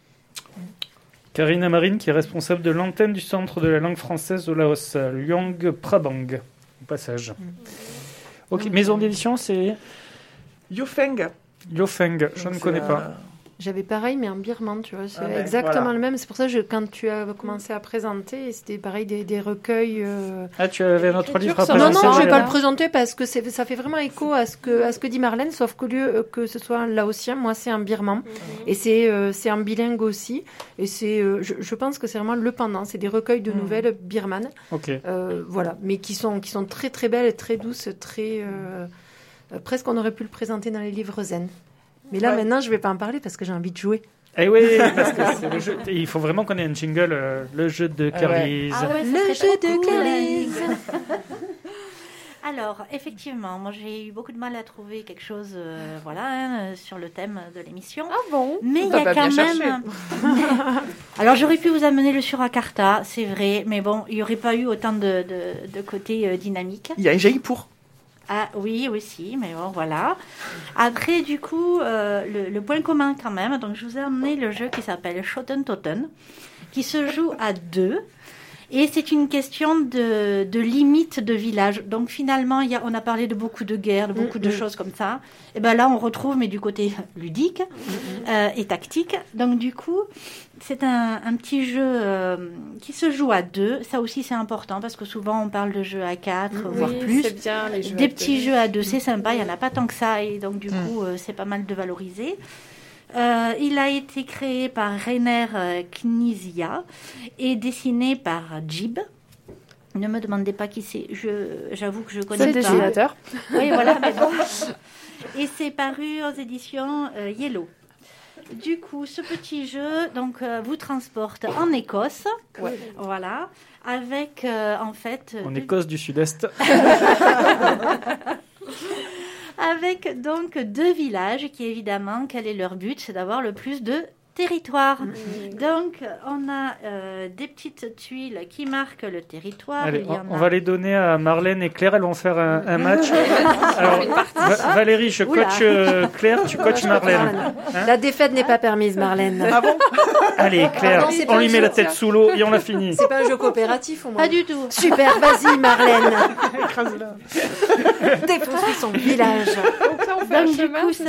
Karine Amarine, qui est responsable de l'antenne du Centre de la langue française au Laos, à Luang Prabang, au passage. Ok, maison d'édition, c'est Yofeng. Yofeng, je Donc, ne c'est, connais euh, pas. J'avais pareil, mais en birman, tu vois. C'est Ah ben, exactement voilà. le même. C'est pour ça que je, quand tu as commencé à présenter, c'était pareil, des, des recueils. euh, Ah, tu avais un autre livre à Non, présenter. non, je ne vais pas Marlène. le présenter parce que c'est, ça fait vraiment écho à ce que, à ce que dit Marlène, sauf qu'au lieu euh, que ce soit un laotien, moi c'est un birman. Et c'est, euh, c'est un bilingue aussi. Et c'est, euh, je, je pense que c'est vraiment le pendant. C'est des recueils de Mm. nouvelles birmanes. Ok. Euh, voilà, mais qui sont, qui sont très très belles, très douces, très. euh, euh, presque on aurait pu le présenter dans les livres zen. Mais là Ouais. maintenant, je ne vais pas en parler parce que j'ai envie de jouer. Eh oui, parce que c'est le jeu. Il faut vraiment qu'on ait un jingle, euh, le jeu de Ah Carlise. Ah ouais, ça Le serait jeu trop de cool. Carlise. Alors, effectivement, moi j'ai eu beaucoup de mal à trouver quelque chose euh, voilà, hein, euh, sur le thème de l'émission. Ah bon? Mais il y T'as a pas quand bien même. Alors, j'aurais pu vous amener le Surakarta, c'est vrai, mais bon, il n'y aurait pas eu autant de, de, de côté euh, dynamique. Il y a Jaipur. Ah oui, aussi, mais bon, voilà. Après, du coup, euh, le, le point commun quand même, donc je vous ai amené le jeu qui s'appelle Schotten Totten, qui se joue à deux. Et c'est une question de, de limite de village. Donc finalement, il y a, on a parlé de beaucoup de guerres, de beaucoup Mm, de mm. choses comme ça. Et ben là, on retrouve, mais du côté ludique euh, et tactique. Donc du coup, c'est un, un petit jeu euh, qui se joue à deux. Ça aussi, c'est important parce que souvent, on parle de jeux à quatre, voire Oui, plus. c'est bien les jeux Des à petits deux. jeux à deux, c'est sympa. Il n'y en a pas tant que ça. Et donc, du Mm. coup, euh, c'est pas mal de valoriser. Euh, il a été créé par Rainer euh, Knizia et dessiné par Jib. Ne me demandez pas qui c'est. Je, j'avoue que je C'est connais le pas. dessinateur. Oui, voilà. Mais bon. Et c'est paru aux éditions euh, Yellow. Du coup, ce petit jeu donc euh, vous transporte en Écosse. Ouais. Voilà. Avec euh, en fait. En deux- Écosse du Sud-Est. Avec donc deux villages qui, évidemment, quel est leur but? C'est d'avoir le plus de territoire. Donc, on a euh, des petites tuiles qui marquent le territoire. Allez, Il y on, en on a- va les donner à Marlène et Claire. Elles vont faire un, un match. Alors, Va- Valérie, je Oula. coach euh, Claire, tu coaches Marlène. Hein La défaite n'est pas permise, Marlène. Ah bon? Allez, Claire, Pardon, c'est on pas lui un met jeu, la tête tiens. sous l'eau et on l'a fini. C'est pas un jeu coopératif au moins. Pas du tout. Super, vas-y Marlène. Écrase-la. Défonce son village. Donc là, on fait un Donc, du chemin, coup, c'est ça, ça?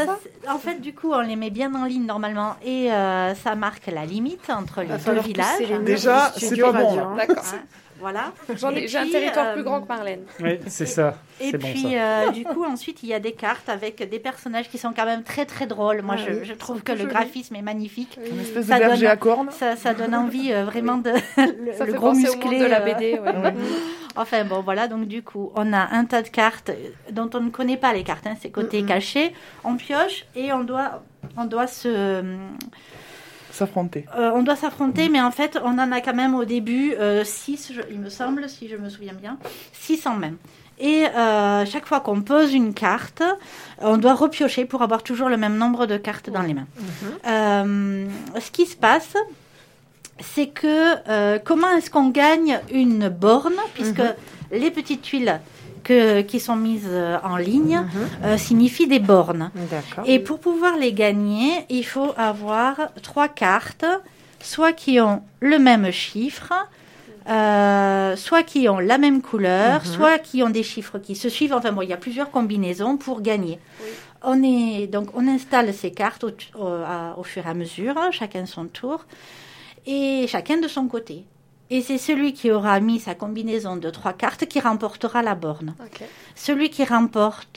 En fait, du coup, on les met bien en ligne normalement et euh, ça marque la limite entre les deux villages. Déjà, c'est pas bon. Hein. D'accord. Ouais, voilà. J'en ai, j'ai un territoire euh, plus grand que Marlène. Oui, c'est ça. Et c'est puis, bon, ça. euh, du coup, ensuite, il y a des cartes avec des personnages qui sont quand même très, très drôles. Moi, Ah, je, oui. je trouve C'est que le joli. graphisme est magnifique. Une espèce de Ça berger donne- à cornes. Ça, ça donne envie euh, vraiment de le, Ça le fait gros penser au musclé monde de la euh, B D. Ouais. ouais. Enfin bon, voilà, donc du coup, on a un tas de cartes dont on ne connaît pas les cartes, hein, c'est côté Mm-mm. caché. On pioche et on doit, on doit se... S'affronter. Euh, on doit s'affronter, mais en fait, on en a quand même au début six, il me semble, si je me souviens bien, six en même. Et euh, chaque fois qu'on pose une carte, on doit repiocher pour avoir toujours le même nombre de cartes dans les mains. Mm-hmm. Euh, ce qui se passe, c'est que euh, comment est-ce qu'on gagne une borne, puisque Mhm. les petites tuiles que, qui sont mises euh, en ligne Mhm. euh, signifient des bornes. D'accord. Et pour pouvoir les gagner, il faut avoir trois cartes, soit qui ont le même chiffre, euh, soit qui ont la même couleur, Mhm. soit qui ont des chiffres qui se suivent. Enfin bon, il y a plusieurs combinaisons pour gagner. Oui. On est donc on installe ces cartes au, au, à- au fur et à mesure, chacun son tour, et chacun de son côté. Et c'est celui qui aura mis sa combinaison de trois cartes qui remportera la borne. Ok. Celui qui remporte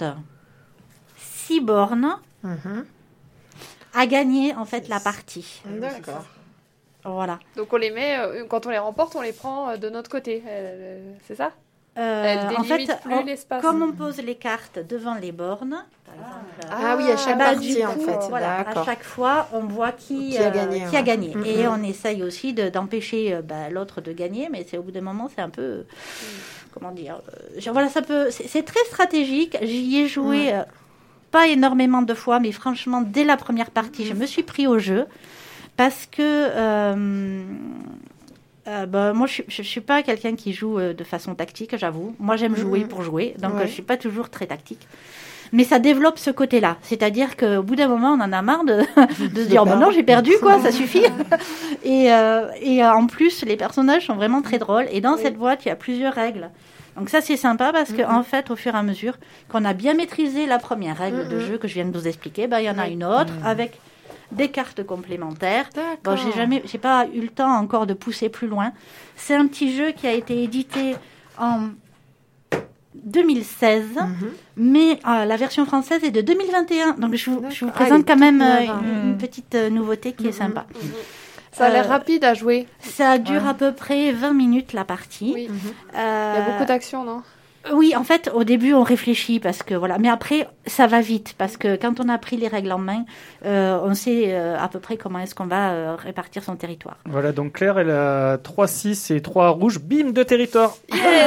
six bornes Mhm. a gagné en fait la partie. D'accord. Voilà. Donc on les met, euh, quand on les remporte, on les prend euh, de notre côté. Euh, c'est ça Euh, Elle en délimite fait, plus on- l'espace. comme on pose les cartes devant les bornes, par exemple, Ah oui, à chaque bah, partie, du en coup, fait. Voilà, à D'accord. chaque fois, on voit qui, Qui a euh, gagné, qui a ouais. gagné. Mm, Et mm. on essaye aussi de- d'empêcher euh, bah, l'autre de gagner, mais c'est au bout d'un moment, c'est un peu, euh, comment dire, euh, genre, voilà, ça peut, c'est c'est très stratégique. J'y ai joué euh, pas énormément de fois, mais franchement, dès la première partie, je me suis pris au jeu parce que. euh, Euh, bah, moi, je ne suis pas quelqu'un qui joue euh, de façon tactique, j'avoue. Moi, j'aime jouer Mhm. pour jouer, donc Ouais. euh, je ne suis pas toujours très tactique. Mais ça développe ce côté-là. C'est-à-dire qu'au bout d'un moment, on en a marre de, de se dire oh, « non, j'ai perdu, quoi, ça suffit !» Et, euh, et euh, en plus, les personnages sont vraiment très drôles. Et dans Oui. cette boîte, il y a plusieurs règles. Donc ça, c'est sympa parce Mhm. qu'en fait, au fur et à mesure qu'on a bien maîtrisé la première règle de Mhm. jeu que je viens de vous expliquer, bah, il y en a Oui. une autre avec des cartes complémentaires. Bon, D'accord. j'ai jamais, j'ai pas eu le temps encore de pousser plus loin. C'est un petit jeu qui a été édité en deux mille seize, Mhm. mais euh, la version française est de deux mille vingt et un. Donc je vous, je vous D'accord. Ah, présente elle est quand même toute euh, neuve, une, une petite euh, nouveauté qui est sympa. Ça a l'air Euh, rapide à jouer. Ça dure Ouais. à peu près vingt minutes la partie. Oui. Euh, Il y a beaucoup d'action, non Oui, en fait, au début, on réfléchit parce que voilà, mais après, ça va vite parce que quand on a pris les règles en main, euh, on sait euh, à peu près comment est-ce qu'on va euh, répartir son territoire. Voilà, donc Claire, elle a trois six et trois rouges. Bim, de territoire.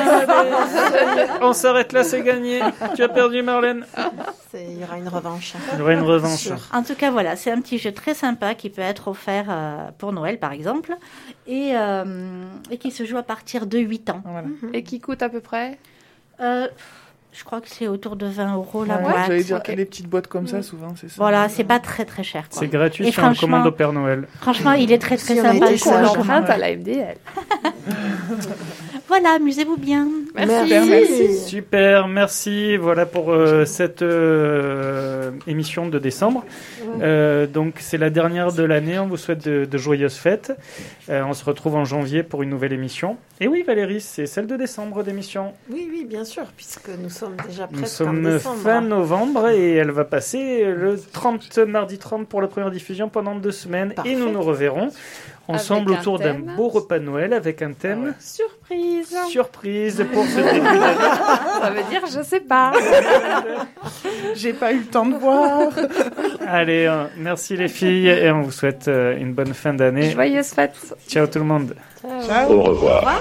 On s'arrête là, c'est gagné. Tu as perdu, Marlène. C'est- Il y aura une revanche. Il y aura une revanche. Sûr. En tout cas, voilà, c'est un petit jeu très sympa qui peut être offert euh, pour Noël, par exemple, et, euh, et qui se joue à partir de huit ans. Et qui coûte à peu près Euh, je crois que c'est autour de vingt euros la Ouais, boîte. J'allais dire, Ok. les petites boîtes comme ça, souvent, c'est ça. Voilà, c'est pas très très cher. quoi. C'est gratuit Et sur un franchement- commande au Père Noël. Franchement, il est très très Si on a sympa. été le sage. jeu. On l'emprunte à la M D L. Voilà, amusez-vous bien. Merci. Super, merci. Super, merci. Voilà pour euh, cette euh, émission de décembre. Euh, donc c'est la dernière de l'année. On vous souhaite de, de joyeuses fêtes. Euh, on se retrouve en janvier pour une nouvelle émission. Et oui, Valérie, c'est celle de décembre d'émission. Oui, oui, bien sûr, puisque nous sommes déjà Nous presque en sommes décembre. fin novembre et elle va passer le trente, mardi trente pour la première diffusion pendant deux semaines. Parfait. Et nous nous reverrons ensemble Avec un autour d'un thème. beau repas de Noël avec un thème Surprise. surprise pour ce début d'année. Ça veut dire je sais pas. J'ai pas eu le temps de voir. Allez, euh, merci les filles et on vous souhaite euh, une bonne fin d'année. Joyeuse fête. Ciao tout le monde. Ciao. Au revoir.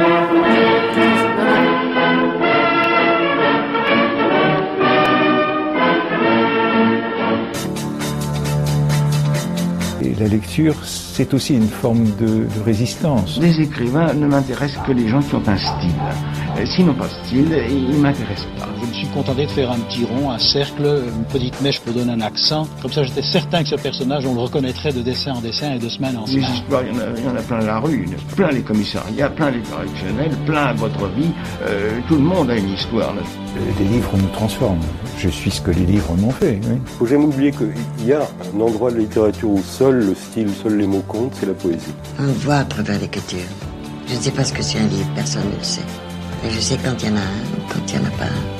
Et la lecture, c'est aussi une forme de, de résistance. Les écrivains ne m'intéressent que les gens qui ont un style. Et s'ils n'ont pas de style, ils ne m'intéressent pas. Je me suis contenté de faire un petit rond, un cercle, une petite mèche pour donner un accent. Comme ça, j'étais certain que ce personnage, on le reconnaîtrait de dessin en dessin et de semaine en semaine. Les histoires, il y en a, il y en a plein la rue, plein les commissariats, plein les correctionnels, plein votre vie. Euh, tout le monde a une histoire. Là. Les livres nous transforment. Je suis ce que les livres m'ont fait. Il ne faut jamais oublier qu'il y a un endroit de la littérature où seul le style, seuls les mots comptent, c'est la poésie. On le voit à travers l'écriture. Je ne sais pas ce que c'est un livre, personne ne le sait. Mais je sais quand il y en a un ou quand il n'y en a pas un.